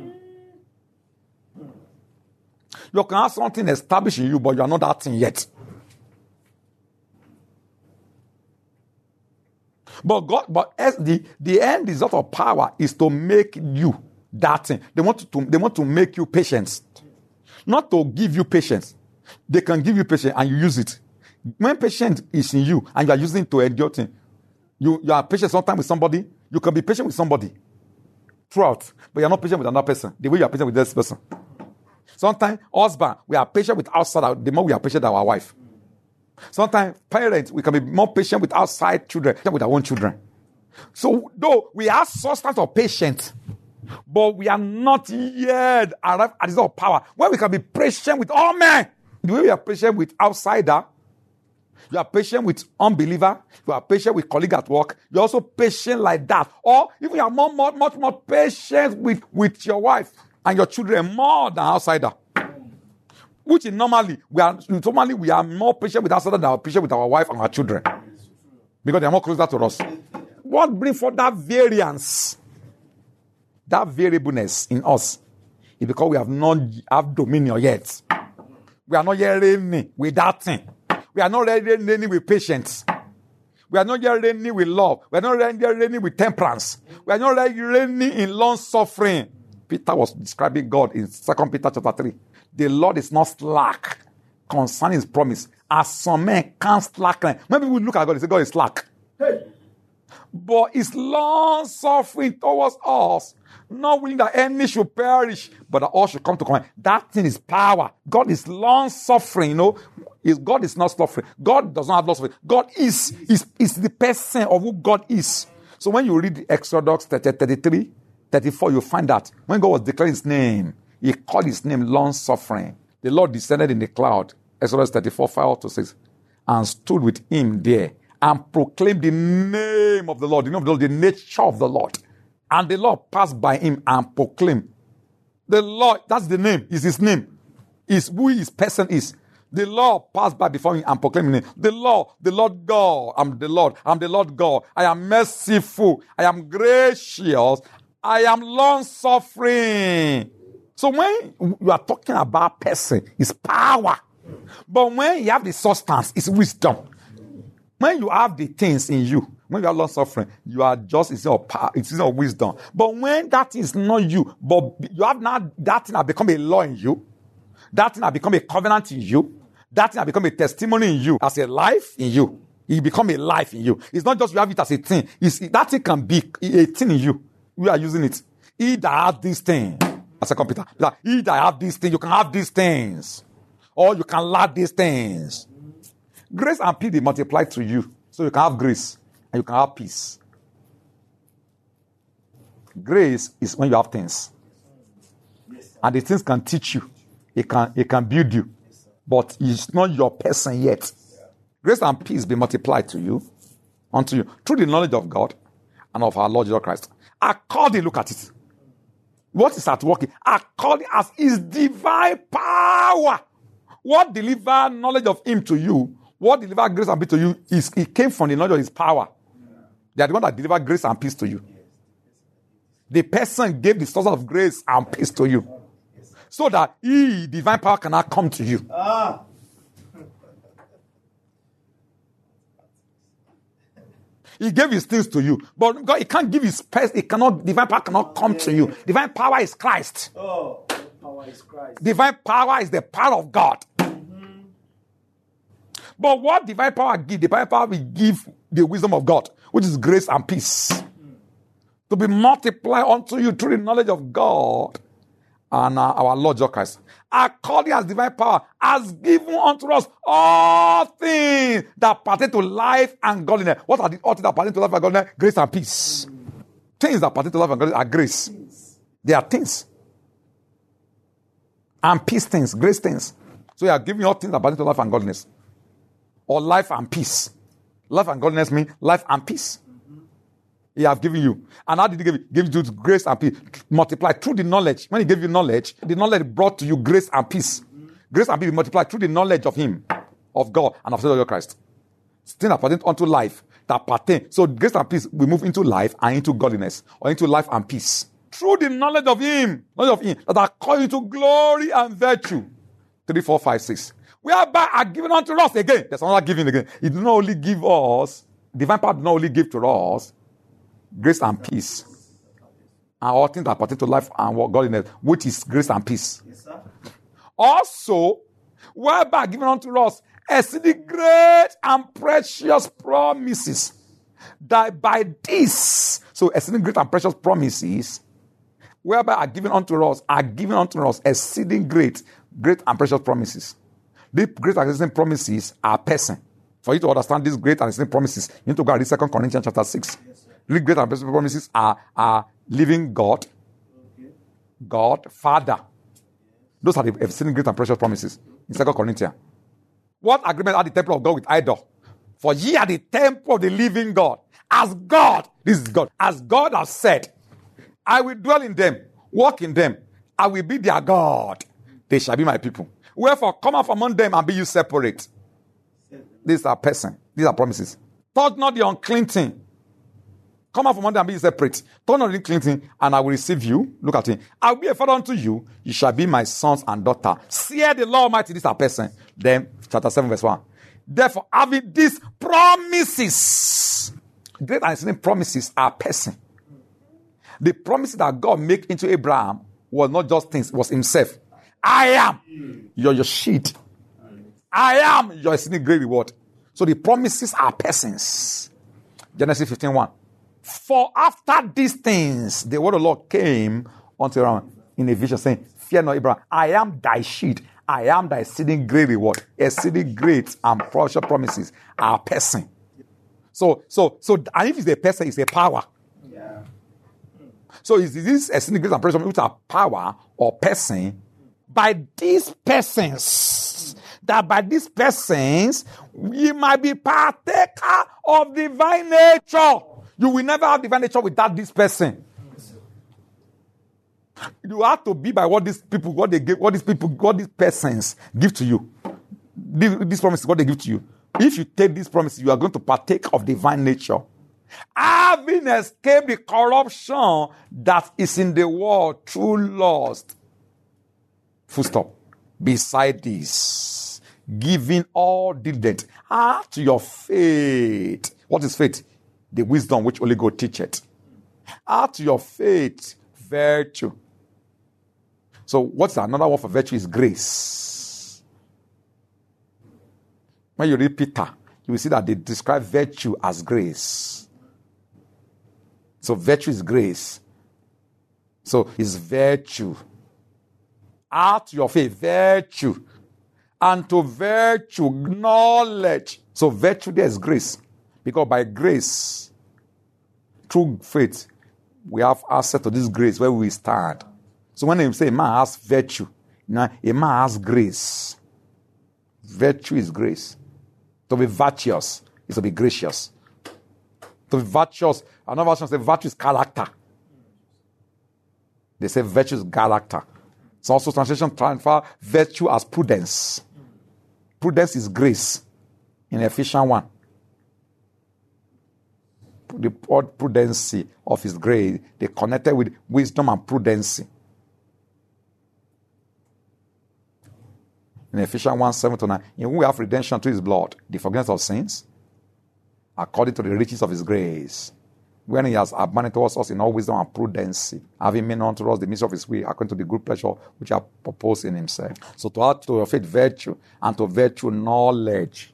[SPEAKER 2] You can have something established in you, but you are not that thing yet. But as the end result of power is to make you that thing. They want to make you patient, not to give you patience. They can give you patience and you use it. When patience is in you and you are using it to endure things, you are patient sometimes with somebody. You can be patient with somebody throughout, but you are not patient with another person the way you are patient with this person. Sometimes husband, we are patient with outside the more we are patient with our wife. Sometimes parents, we can be more patient with outside children than with our own children. So though we have substance of patience, but we are not yet arrived at the power where we can be patient with all men. The way we are patient with outsider, you are patient with unbeliever, you are patient with colleague at work, you're also patient like that. Or even you are much more patient with your wife and your children more than outsider. Which is normally we are more patient with outsider than we are patient with our wife and our children. Because they are more closer to us. What brings for that variance, that variableness in us, is because we have not have dominion yet. We are not yet reigning with that thing. We are not reigning with patience. We are not yet reigning with love. We are not yet reigning with temperance. We are not yet reigning in long suffering. Peter was describing God in 2 Peter chapter 3. The Lord is not slack concerning his promise, as some men can't slacken. When people look at God, they say God is slack. Hey. But it's long suffering towards us, not willing that any should perish, but that all should come to command. That thing is power. God is long suffering, you know. God is not suffering. God does not have long suffering. God is the person of who God is. So when you read Exodus 33, 34, you find that when God was declaring his name, he called his name long suffering. The Lord descended in the cloud, Exodus 34, 5-6, and stood with him there and proclaimed the name of the Lord, the name of the Lord, the nature of the Lord. And the Lord passed by him and proclaimed. The Lord, that's the name, is his name, is who his person is. The Lord passed by before him and proclaimed his name. The Lord God, I'm the Lord God. I am merciful, I am gracious, I am long suffering. So when you are talking about person, it's power. But when you have the substance, it's wisdom. When you have the things in you, when you have long suffering, you are just, it's of power, it's of wisdom. But when that is not you, but you have now, that thing has become a law in you, that thing has become a covenant in you, that thing has become a testimony in you, as a life in you. It become a life in you. It's not just you have it as a thing. That thing can be a thing in you. We are using it. He that has this thing, 2 Peter. That he that have these things, you can have these things. Or you can lack these things. Grace and peace, they multiply to you. So you can have grace and you can have peace. Grace is when you have things. And the things can teach you. It can build you. But it's not your person yet. Grace and peace be multiplied to you, unto you, through the knowledge of God and of our Lord Jesus Christ. According, look at it. What is at work? According as his divine power. What deliver knowledge of him to you, what deliver grace and peace to you, is it came from the knowledge of his power. They are the one that deliver grace and peace to you. The person gave the source of grace and peace to you. So that divine power cannot come to you. He gave his things to you. But God, he can't give his peace. Divine power cannot come to you. Divine power is Christ.
[SPEAKER 3] Power is Christ.
[SPEAKER 2] Divine power is the power of God. But what divine power gives? Divine power will give the wisdom of God, which is grace and peace. To be multiplied unto you through the knowledge of God and our Lord Jesus Christ. According as divine power has given unto us all things that pertain to life and godliness. What are the all things that pertain to life and godliness? Grace and peace. Things that pertain to life and godliness are grace. They are things. And peace things, grace things. So you are giving all things that pertain to life and godliness. Or life and peace. Life and godliness mean life and peace. He have given you. And how did he give it? Give you grace and peace. Multiply through the knowledge. When he gave you knowledge, the knowledge brought to you grace and peace. Grace and peace multiplied through the knowledge of him, of God, and of Jesus Christ. Things that pertain unto life, that pertain. So grace and peace, we move into life and into godliness, or into life and peace. Through the knowledge of him, that are called into glory and virtue. 3, 4, 5, 6. Whereby are given unto us again. There's another giving again. It did not only give us, divine power did not only give to us grace and peace, and all things that pertain to life and godliness, which is grace and peace.
[SPEAKER 3] Yes, sir.
[SPEAKER 2] Also, whereby given unto us exceeding great and precious promises, that by this, so exceeding great and precious promises, whereby are given unto us exceeding great and precious promises. These great and exceeding promises are person. For you to understand these great and exceeding promises, you need to go and read 2 Corinthians chapter 6. These great and precious promises are living God, God, Father. Those are the exceeding great and precious promises in 2 Corinthians. What agreement are the temple of God with idol? For ye are the temple of the living God. As God, this is God, as God has said, I will dwell in them, walk in them, I will be their God. They shall be my people. Wherefore, come out from among them and be you separate. These are person. These are promises. Touch not the unclean thing. Come out from among them and be you separate. Touch not the unclean thing, and I will receive you. Look at it. I will be a father unto you. You shall be my sons and daughter. Seer the Lord Almighty. These are person. Then, chapter 7, verse 1. Therefore, having these promises, great and exceeding promises are person. The promises that God made into Abraham was not just things, it was himself. I am your shield. I am your exceeding great reward. So the promises are persons. Genesis 15:1. For after these things, the word of the Lord came unto Abraham in a vision, saying, fear not, Abraham, I am thy shield. I am thy exceeding great reward. Exceeding great and precious promises are person. So, and if it's a person, it's a power.
[SPEAKER 3] Yeah.
[SPEAKER 2] So is this exceeding great and precious which are power or person? By these persons, that by these persons, you might be partaker of divine nature. You will never have divine nature without this person. You have to be by what these persons give to you. These promises, what they give to you. If you take these promises, you are going to partake of divine nature. Having escaped the corruption that is in the world through lust. Full stop. Beside this, giving all diligence to your faith. What is faith? The wisdom which only God teacheth. Add to your faith, virtue. So what's another word for virtue is grace. When you read Peter, you will see that they describe virtue as grace. So virtue is grace. So it's virtue. Add to your faith virtue. And to virtue, knowledge. So virtue, there is grace. Because by grace, through faith, we have access to this grace where we stand. So when they say a man has virtue, a man has grace. Virtue is grace. To be virtuous is to be gracious. To be virtuous, another version says virtue is character. They say virtue is character. So also translation transfer virtue as prudence. Prudence is grace in Ephesians 1. The prudency of his grace, they connected with wisdom and prudency. In Ephesians 1:7-9, in whom we have redemption through his blood, the forgiveness of sins, according to the riches of his grace, when he has abounded towards us in all wisdom and prudency, having made unto us the mystery of his will, according to the good pleasure which he hath proposed in himself. So to add to your faith virtue, and to virtue knowledge,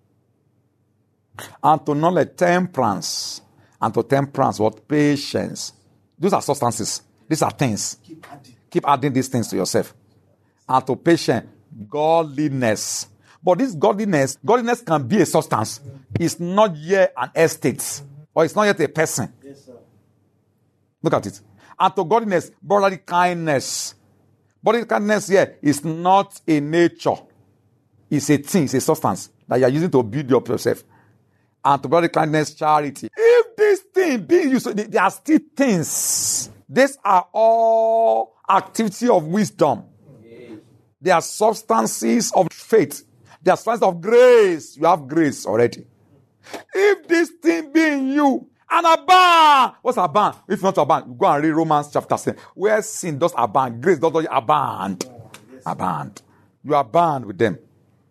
[SPEAKER 2] and to knowledge temperance, and to temperance what? Patience. Those are substances. These are things. Keep adding these things to yourself. And to patience, godliness. But this godliness can be a substance. It's not yet an estate. Or it's not yet a person.
[SPEAKER 3] Yes, sir.
[SPEAKER 2] Look at it. And to godliness, brotherly kindness. Brotherly kindness here is not a nature. It's a thing, it's a substance that you are using to build up yourself. And to brotherly kindness, charity. If this thing being used, they are still things. These are all activity of wisdom. They are substances of faith. They are substances of grace. You have grace already. If this thing be in you, and abound. What's abound? If not abound, you go and read Romans chapter 7. Where sin does abound, grace does not abound. Abound. You abound with them.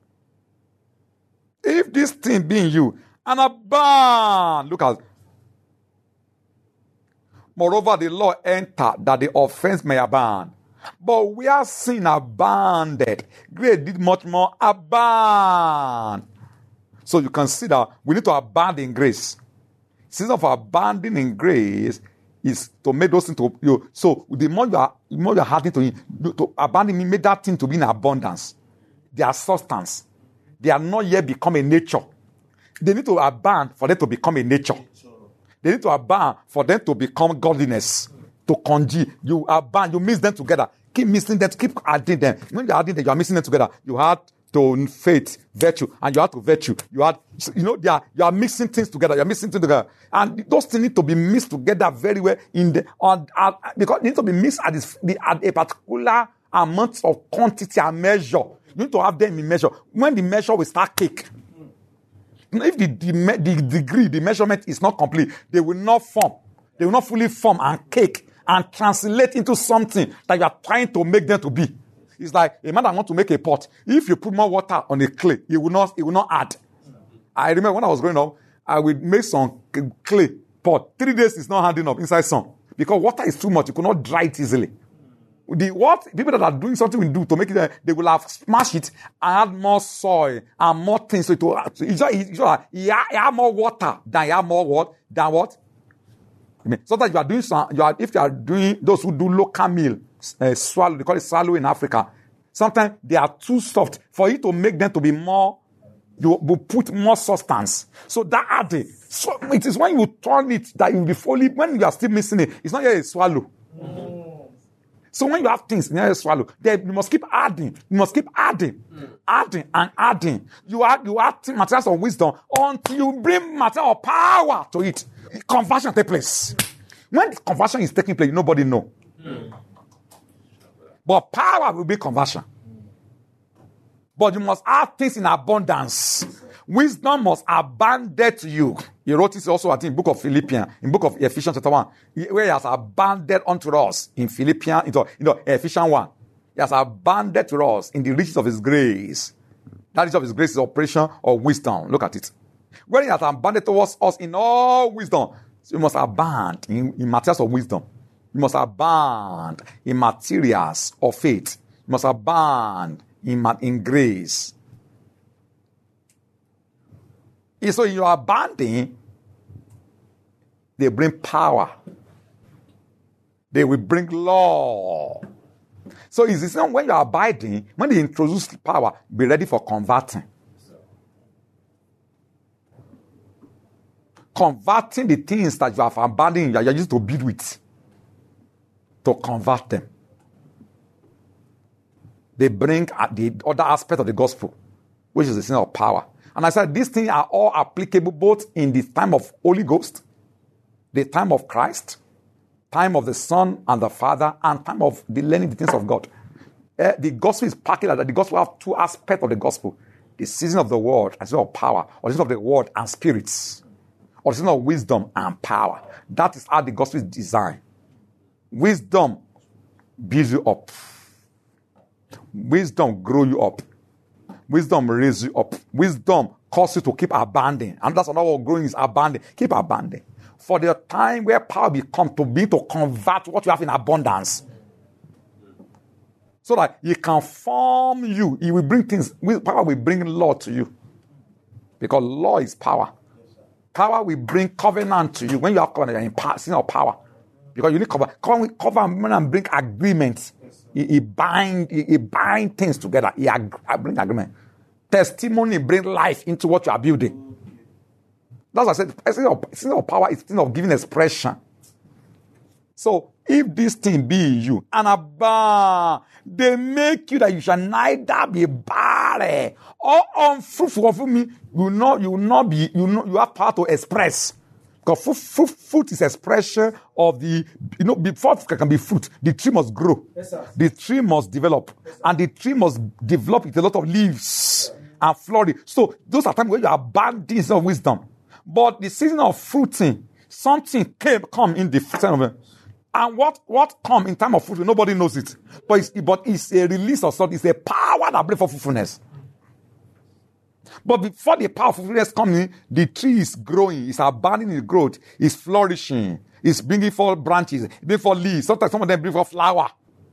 [SPEAKER 2] If this thing be in you, and abound. Look at. Moreover, the law entered that the offense may abound. But where sin abounded, grace did much more abound. So you consider we need to abound in grace. Season of abounding in grace is to make those things to you. So the more you are adding to abounding, make that thing to be in abundance. They are substance. They are not yet become a nature. They need to abound for them to become a nature. They need to abound for them to become godliness. To congeal. You abound, you mix them together. Keep mixing them, keep adding them. When you're adding them, you are mixing them together. You add to faith, virtue, and you add to virtue. You add, you are mixing things together. You are mixing things together. And those things need to be mixed together very well because they need to be mixed at a particular amount of quantity and measure. You need to have them in measure. When the measure will start cake, if the degree, the measurement is not complete, they will not form. They will not fully form and cake and translate into something that you are trying to make them to be. It's like a man that wants to make a pot. If you put more water on a clay, it will not add. I remember when I was growing up, I would make some clay pot. 3 days is not handing up inside sun. Because water is too much. You could not dry it easily. People that are doing something will do to make it, they will have smashed it and add more soil and more things. So you have more water than you have more what? Than what? So that you are doing if you are doing those who do local meal, swallow, they call it swallow in Africa. Sometimes they are too soft for you to make them to be more. You will put more substance. So that adding. So it is when you turn it that you will be fully. When you are still missing it, it's not yet a swallow. So when you have things near a swallow, then you must keep adding. You must keep adding, adding and adding. You add materials of wisdom until you bring material of power to it. Conversion takes place. When conversion is taking place, nobody knows. But power will be conversion. But you must add things in abundance. Wisdom must abound to you. He wrote this also, I think, in book of Philippians, in book of Ephesians chapter 1, where he has abounded unto us in Philippians, Ephesians 1. He has abounded to us in the riches of his grace. That riches of his grace is operation of wisdom. Look at it. When he has abounded towards us in all wisdom, so you must abound in materials of wisdom. You must abound in materials of faith. You must abound in grace. So in your abounding, they bring power. They will bring law. So it's the same when you are abiding, when they introduce power, be ready for converting. Converting the things that you have abandoned, you are used to build with, to convert them. They bring the other aspect of the gospel, which is the sin of power. And I said, these things are all applicable both in the time of Holy Ghost, the time of Christ, time of the Son and the Father, and time of the learning the things of God. The gospel is particular that the gospel have two aspects of the gospel: the season of the word and the season of power, or the season of the word and spirits, or the season of wisdom and power. That is how the gospel is designed. Wisdom builds you up. Wisdom grow you up. Wisdom raise you up. Wisdom causes you to keep abandoning. And that's another word growing is abandoning. Keep abandoning. For the time where power will come to be to convert what you have in abundance. So that he can form you. He will bring things. Power will bring law to you. Because law is power. Power will bring covenant to you. When you have covenant, you're in sin of power. Because you need covenant and bring agreements. He bind things together. He bring agreement. Testimony bring life into what you are building. That's what I said. Sin of power is sin of giving expression. So if this thing be in you, and they make you that you shall neither be barren or unfruitful for me, you have power to express. Because fruit is expression of the, before there can be fruit, the tree must grow.
[SPEAKER 3] Yes, sir.
[SPEAKER 2] The tree must develop. Yes, and the tree must develop with a lot of leaves and flourish. So those are times when you are abandoning of wisdom. But the season of fruiting, something come in the season of it. And what come in time of fruiting, nobody knows it. But it's a release of something. It's a power that brings for fruitfulness. But before the power of fruitfulness comes in, the tree is growing, it's abandoning its growth, it's flourishing, it's bringing forth branches, bringing forth leaves. Sometimes some of them bring forth flower.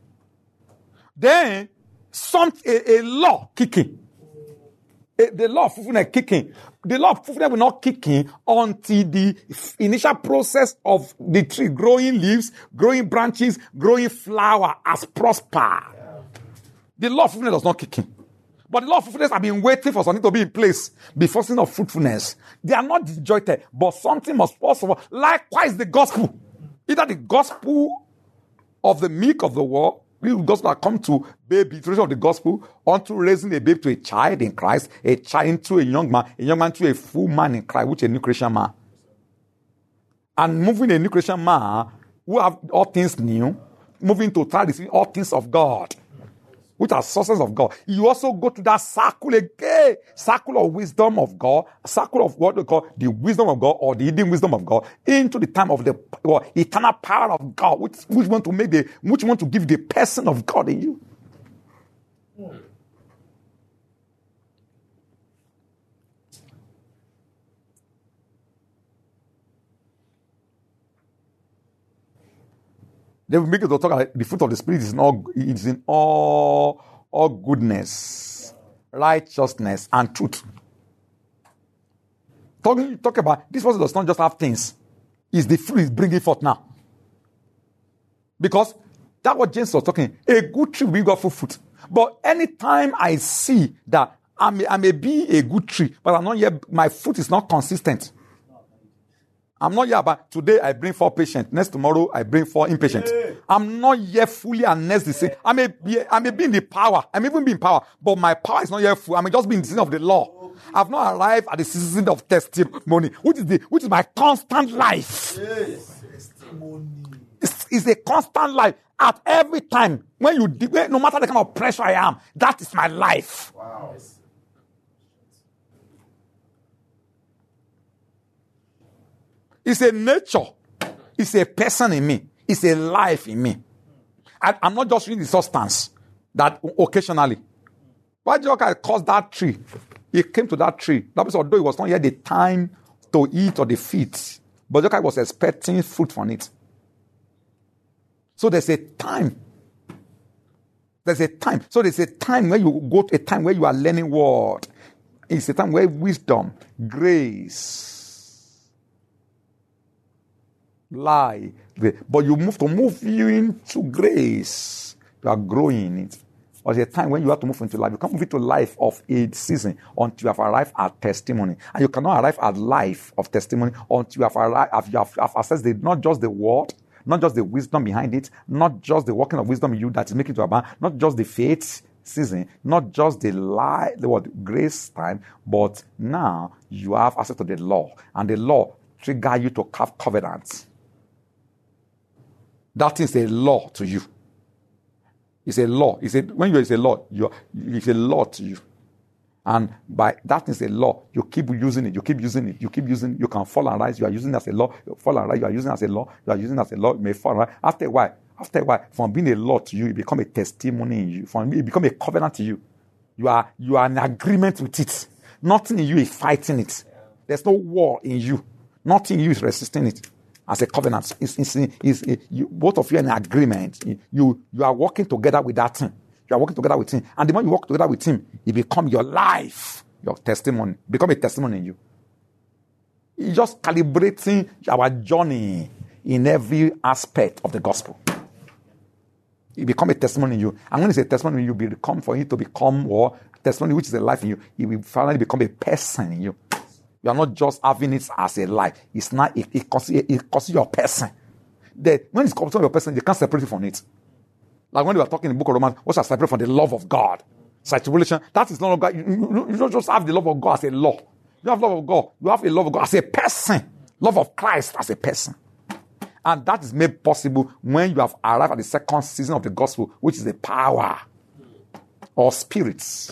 [SPEAKER 2] Then, a law kicking. The law of fruitfulness kicking. The law of fruitfulness will not kick in until the initial process of the tree growing leaves, growing branches, growing flower has prospered. The law of fruitfulness does not kick in. But the law of fruitfulness have been waiting for something to be in place before season of fruitfulness. They are not disjointed, but something must possible. Likewise, the gospel. Either the gospel of the milk of the world, the gospel that come to baby, the of the gospel, unto raising a baby to a child in Christ, a child into a young man to a full man in Christ, which is a new creation man. And moving a new creation man, who have all things new, moving to try to receive all things of God, which are sources of God. You also go to that circle again, circle of wisdom of God, circle of what we call the wisdom of God or the hidden wisdom of God, into the time of the eternal power of God, which want to give the person of God in you. They will make it to talk about the fruit of the Spirit is in all goodness, righteousness, and truth. Talk about this person does not just have things. It's the fruit is bringing forth now. Because that's what James was talking. A good tree will bring forth fruit. But anytime I see that I may be a good tree, but I'm not yet, my fruit is not consistent. I'm not yet, but today I bring 4 patients. Next tomorrow I bring 4 impatients. I'm not yet fully harnessed the same. I may be in the power. I may even be in power, but my power is not yet full. I may just be in the season of the law. I've not arrived at the season of testimony, which is my constant life. It's a constant life. At every time, no matter the kind of pressure I am, that is my life.
[SPEAKER 3] Wow.
[SPEAKER 2] It's a nature. It's a person in me. It's a life in me. I'm not just reading the substance that occasionally. Why did God cause that tree? He came to that tree. That means although it was not yet the time to eat or the feed, but God was expecting fruit from it. So there's a time. There's a time. So there's a time where you go to a time where you are learning word. It's a time where wisdom, grace, lie. But you move you into grace, You are growing in it. There's a time when you have to move into life. You can't move into life of a season until you have arrived at testimony. And you cannot arrive at life of testimony until you have arrived, you have accessed not just the word, not just the wisdom behind it, not just the working of wisdom in you that is making it to abound, not just the faith season, not just the grace time, but now you have access to the law. And the law trigger you to have covenants. That is a law to you. It's a law. When you is a law, it's a law to you. And by that is a law. You keep using it. You keep using it. You keep using it. You can fall and rise. You are using it as a law. You fall and rise. You are using it as a law. You are using it as a law. You may fall and rise. After a while, from being a law to you, it becomes a testimony in you. From it becomes a covenant to you. You are in agreement with it. Nothing in you is fighting it. There's no war in you. Nothing in you is resisting it. As a covenant, both of you are in agreement. You are working together with that thing. You are working together with him. And the more you work together with him, it becomes your life, your testimony. Become a testimony in you. It's just calibrating our journey in every aspect of the gospel. It becomes a testimony in you. And when it's a testimony in you, become for you to become or testimony which is a life in you, it will finally become a person in you. You are not just having it as a life. It's not. It constitutes your person. When it's constituting your person, you can't separate it from it. Like when we were talking in the book of Romans, what shall separate from the love of God? Tribulation. That is no longer. You don't just have the love of God as a law. You have love of God. You have a love of God as a person. Love of Christ as a person. And that is made possible when you have arrived at the second season of the gospel, which is the power or spirits.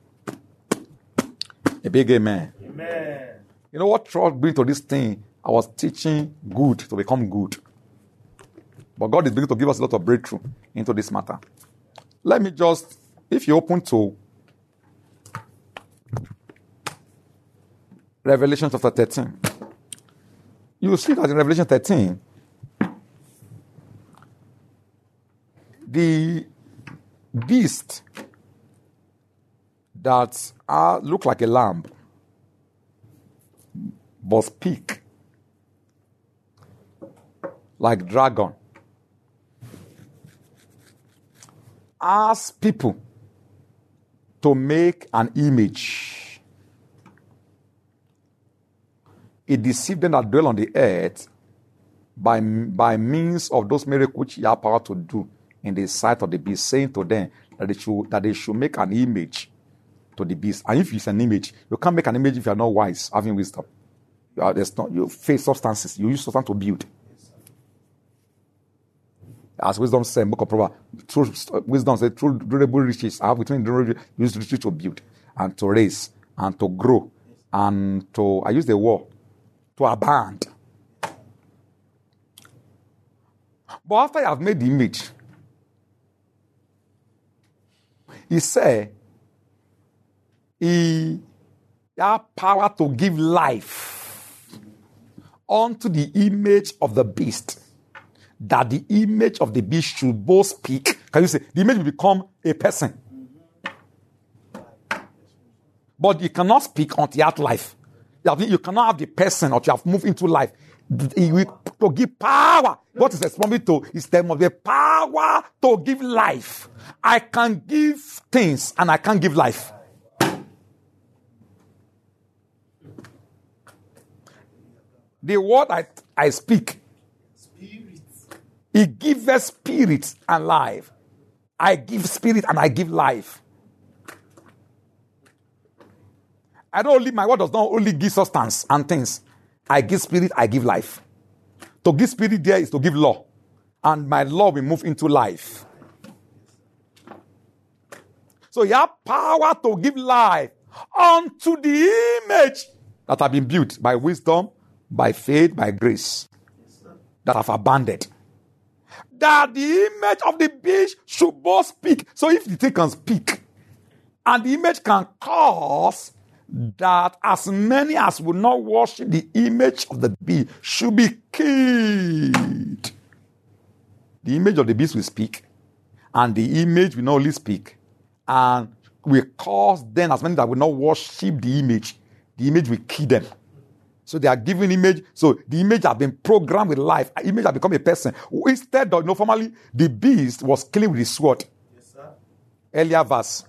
[SPEAKER 2] A big amen.
[SPEAKER 3] Amen.
[SPEAKER 2] You know what trust brings to this thing? I was teaching good to become good. But God is beginning to give us a lot of breakthrough into this matter. Let me just, if you open to Revelation chapter 13, you will see that in Revelation 13, the beast that look like a lamb but speak like dragon, ask people to make an image. It deceived them that dwell on the earth by means of those miracles which he had power to do in the sight of the beast, saying to them that they should make an image to the beast. And if it's an image, you can't make an image if you are not wise, having wisdom. You face substances. You use substance to build. As wisdom said in the book of Proverbs, wisdom said, through durable riches, I have between durable riches, use riches to build and to raise and to grow and to, I use the word, to abound. But after you have made the image, he said, he had power to give life unto the image of the beast, that the image of the beast should both speak. Can you say the image will become a person? But you cannot speak until you have life. You cannot have the person until you have moved into life. To give power. What is responding to is there must be power to give life. I can give things and I can't give life. The word I speak, it gives spirit and life. I give spirit and I give life. I don't only, my word does not only give substance and things. I give spirit, I give life. To give spirit there is to give law. And my law will move into life. So you have power to give life unto the image that have been built by wisdom, by faith, by grace, that have abounded. That the image of the beast should both speak. So if the thing can speak, and the image can cause that as many as will not worship the image of the beast should be killed. The image of the beast will speak, and the image will not only speak, and will cause then as many that will not worship the image will kill them. So they are given image. So the image has been programmed with life. Image has become a person. Instead of, formerly the beast was killing with his sword. Earlier verse.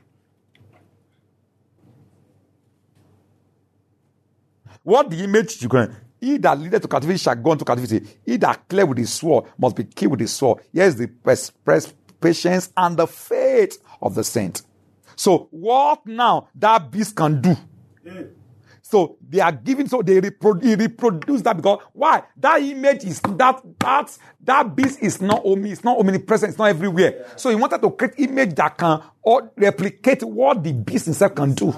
[SPEAKER 2] What the image you can? He that leadeth to captivity shall go into captivity. He that clear with his sword must be killed with his sword. Here is the patience and the faith of the saint. So what now that beast can do? So they are giving, so they reproduce that because why? That image is that beast is not omnipresent, it's not everywhere. So he wanted to create image that can or replicate what the beast himself can do.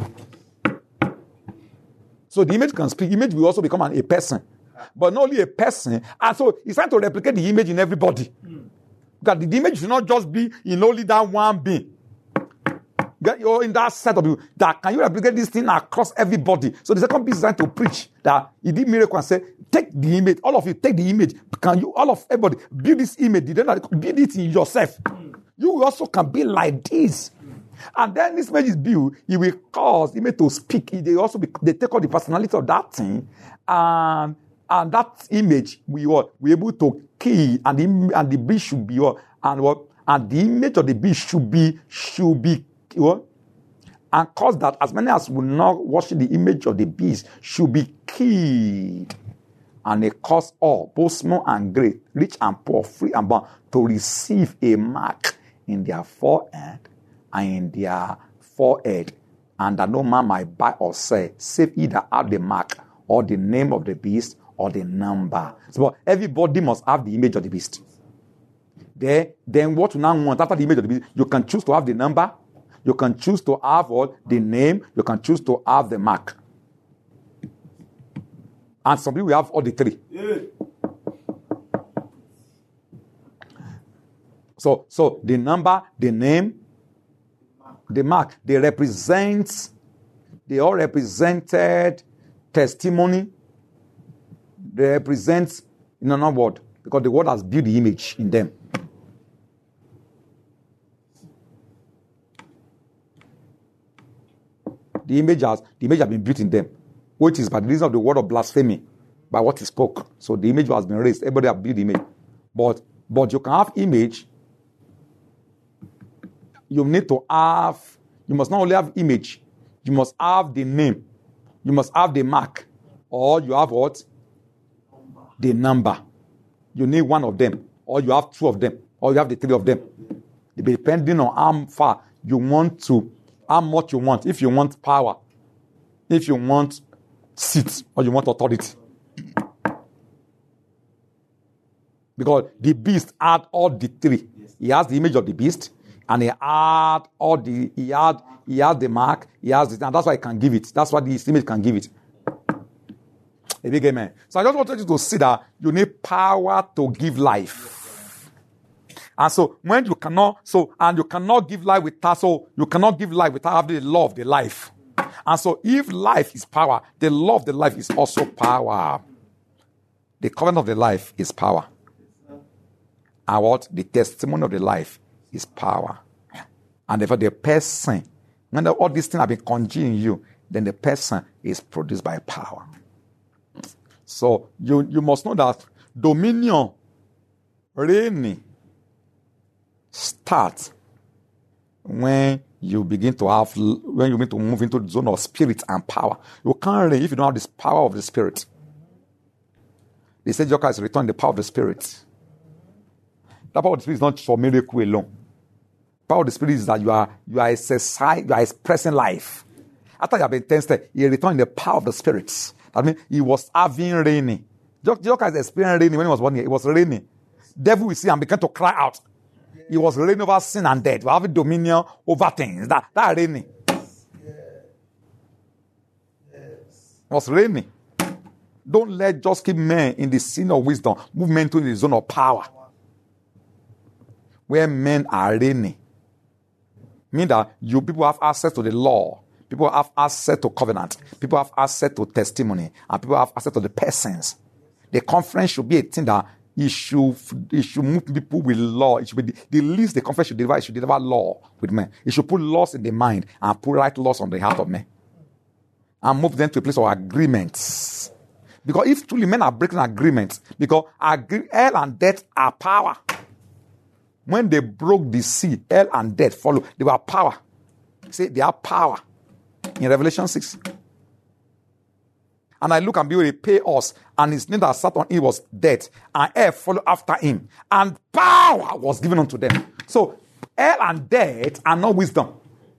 [SPEAKER 2] So the image can speak. Image will also become a person. But not only a person. And so he's trying to replicate the image in everybody. Because the image should not just be in only that one being. You're in that set of people. That can you replicate this thing across everybody? So the second piece is trying to preach that he did miracle and say, take the image. All of you, take the image. Can you, all of everybody, build this image. Build it in yourself. You also can be like this. And then this image is built, it will cause the image to speak. They take on the personality of that thing, and that image we able to kill, and the beast should be and the image of the beast should be and cause that as many as will not worship the image of the beast should be killed, and they cause all, both small and great, rich and poor, free and bond, to receive a mark in their forehead. And in their forehead, and that no man might buy or sell, save either have the mark, or the name of the beast, or the number. So everybody must have the image of the beast. Then what you now want after the image of the beast, you can choose to have the number, you can choose to have the name, you can choose to have the mark. And some people will have all the three. Yeah. So the number, the name, the mark, they all represented testimony. They represent, in another word, because the word has built the image in them. The image has been built in them, which is by the reason of the word of blasphemy, by what he spoke. So the image has been raised. Everybody has built the image. But you can have image. You need to have, you must not only have image, you must have the name, you must have the mark, or you have what? The number. You need one of them, or you have two of them, or you have the three of them. Depending on how far you want to, how much you want. If you want power, if you want seats, or you want authority. Because the beast had all the three. He has the image of the beast. And he had the mark, he has it, and that's why he can give it. That's why the image can give it. A big amen. So I just wanted you to see that you need power to give life. And so when you cannot give life without having the law of the life. And so if life is power, the law of the life is also power. The covenant of the life is power. And what? The testimony of the life is power. And therefore the person, when all these things have been congealed in you, then the person is produced by power. So you must know that dominion reigning starts when you begin to move into the zone of spirit and power. You can't reign if you don't have this power of the spirit. They say Jesus Christ returned the power of the spirit. That power of the spirit is not for miracle alone. Power of the spirit is that you are expressing life. After you have been tested, he returned the power of the spirit. That means he was having raining. Jesus Christ experienced raining when he was born here. It was raining. Devil will see and began to cry out. He was reigning over sin and death. We having dominion over things. That raining. It was raining. Don't let just keep men in the sin of wisdom move men to the zone of power, where men are reigning. Mean that people have access to the law, people have access to covenant, people have access to testimony, and people have access to the persons. The conference should be a thing that it should move people with law. It should be the least the conference should deliver. It should deliver law with men. It should put laws in the mind and put right laws on the heart of men, and move them to a place of agreements. Because if truly men are breaking agreements, because hell and death are power. when they broke the sea, hell and death followed. They were power. See, they have power in Revelation 6. And I look and behold, he pay us, and his name that sat on him was death, and hell followed after him, and power was given unto them. So hell and death are not wisdom.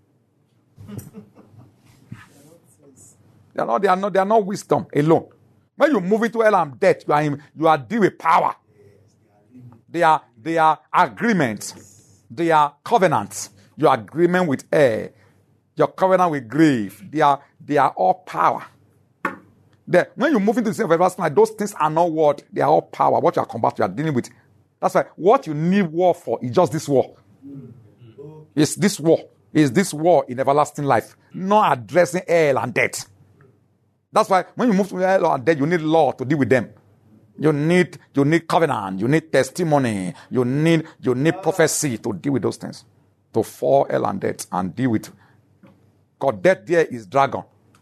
[SPEAKER 2] They are not wisdom alone. When you move into hell and death, you are dealing with power. They are agreements. They are covenants. Your agreement with air, your covenant with grave. They are all power. When you move into the same of everlasting life, those things are not what they are all power. What you are combating, you are dealing with. That's why what you need war for is just this war. It's this war. It's this war in everlasting life, not addressing hell and death. That's why when you move to hell and death, you need law to deal with them. You need covenant. You need testimony. You need prophecy to deal with those things. To fall hell and death and deal with. Because death there is dragon.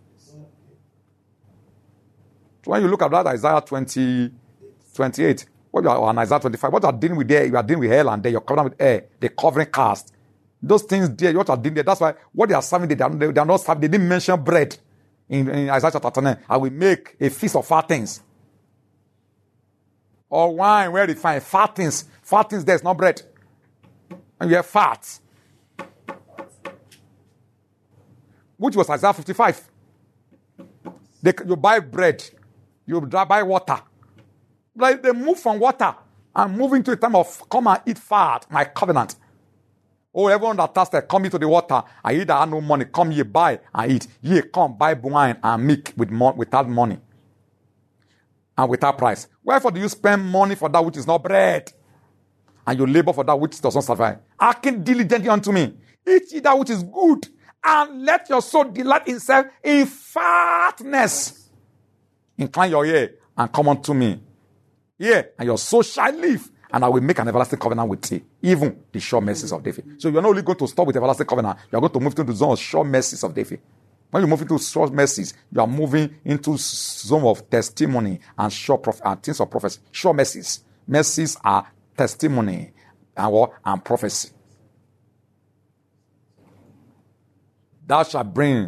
[SPEAKER 2] So when you look at that Isaiah 28, and Isaiah 25, what you are dealing with there, you are dealing with hell and death. You're covenant with air, the covering cast. Those things there, what you are dealing there. That's why what they are serving, they are not serving. They didn't mention bread in Isaiah chapter 29. I will make a feast of fat things. Or wine, where they find fat things. Fat things there is not bread. And you have fat. Which was Isaiah 55. You buy bread. You buy water. Like they move from water and move into a time of come and eat fat, my covenant. Oh, everyone that thirsted, come into the water. I eat that have no money. Come ye buy and eat. Ye come buy wine and milk without money. And without price. Wherefore do you spend money for that which is not bread? And you labor for that which does not survive. Hearken diligently unto me. Eat ye that which is good. And let your soul delight itself in fatness. Incline your ear and come unto me. Yea, and your soul shall live. And I will make an everlasting covenant with thee. Even the sure mercies of David. So you're not only going to stop with everlasting covenant. You're going to move into the zone of sure mercies of David. When you move into sure mercies, you are moving into zone of testimony and sure and things of prophecy. Sure mercies. Mercies are testimony and prophecy. Thou shalt bring.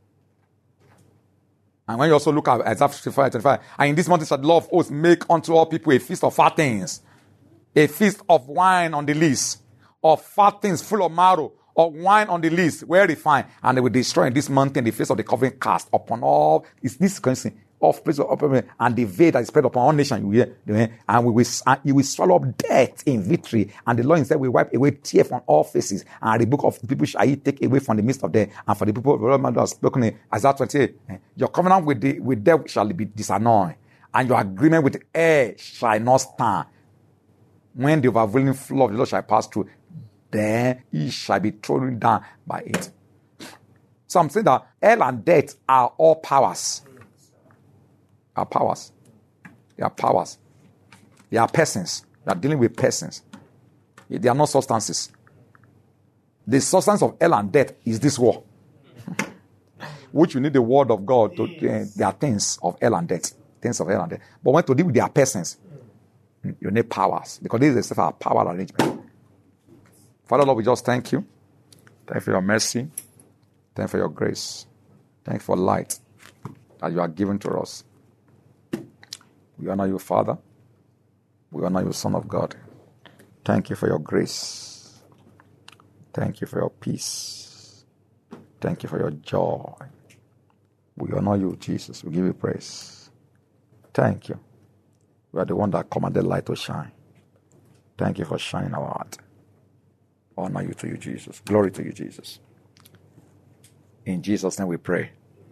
[SPEAKER 2] And when you also look at Isaiah 55, and in this mountain shall the Lord of hosts make unto all people a feast of fat things, a feast of wine on the lees, of fat things full of marrow, of wine on the lees, well refined, and they will destroy in this mountain the face of the covering cast upon all. Is this currency of place of and the veil that is spread upon all nations? You hear, and he will swallow up death in victory, and the Lord himself will wipe away tears from all faces, and the book of the people shall he take away from the midst of them, and for the people of the Lord has spoken in Isaiah 28. Your covenant with them shall be disannulled, and your agreement with the air shall not stand. When the overwhelming flow of the Lord shall pass through, then he shall be thrown down by it. So I'm saying that hell and death are all powers. Are powers. They are powers. They are persons. They are dealing with persons. They are not substances. The substance of hell and death is this war. Which you need the word of God to. They are things of hell and death. Things of hell and death. But when to deal with their persons, you need powers. Because this is a power arrangement. Father Lord, we just thank you. Thank you for your mercy. Thank you for your grace. Thank you for light that you are giving to us. We honor you, Father. We honor you, Son of God. Thank you for your grace. Thank you for your peace. Thank you for your joy. We honor you, Jesus. We give you praise. Thank you. We are the one that commanded light to shine. Thank you for shining our heart. Honor you to you, Jesus. Glory to you, Jesus. In Jesus' name we pray.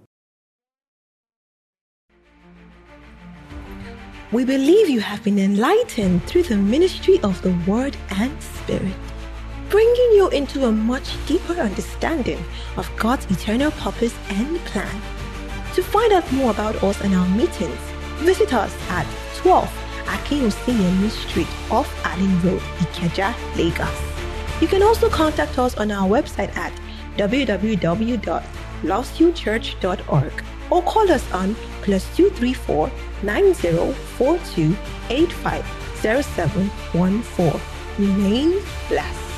[SPEAKER 1] We believe you have been enlightened through the ministry of the Word and Spirit, bringing you into a much deeper understanding of God's eternal purpose and plan. To find out more about us and our meetings, visit us at 12 Akinusiyemi Street off Allen Road, Ikeja, Lagos. You can also contact us on our website at www.lostviewchurch.org or call us on +234 9042 850714. Remain blessed.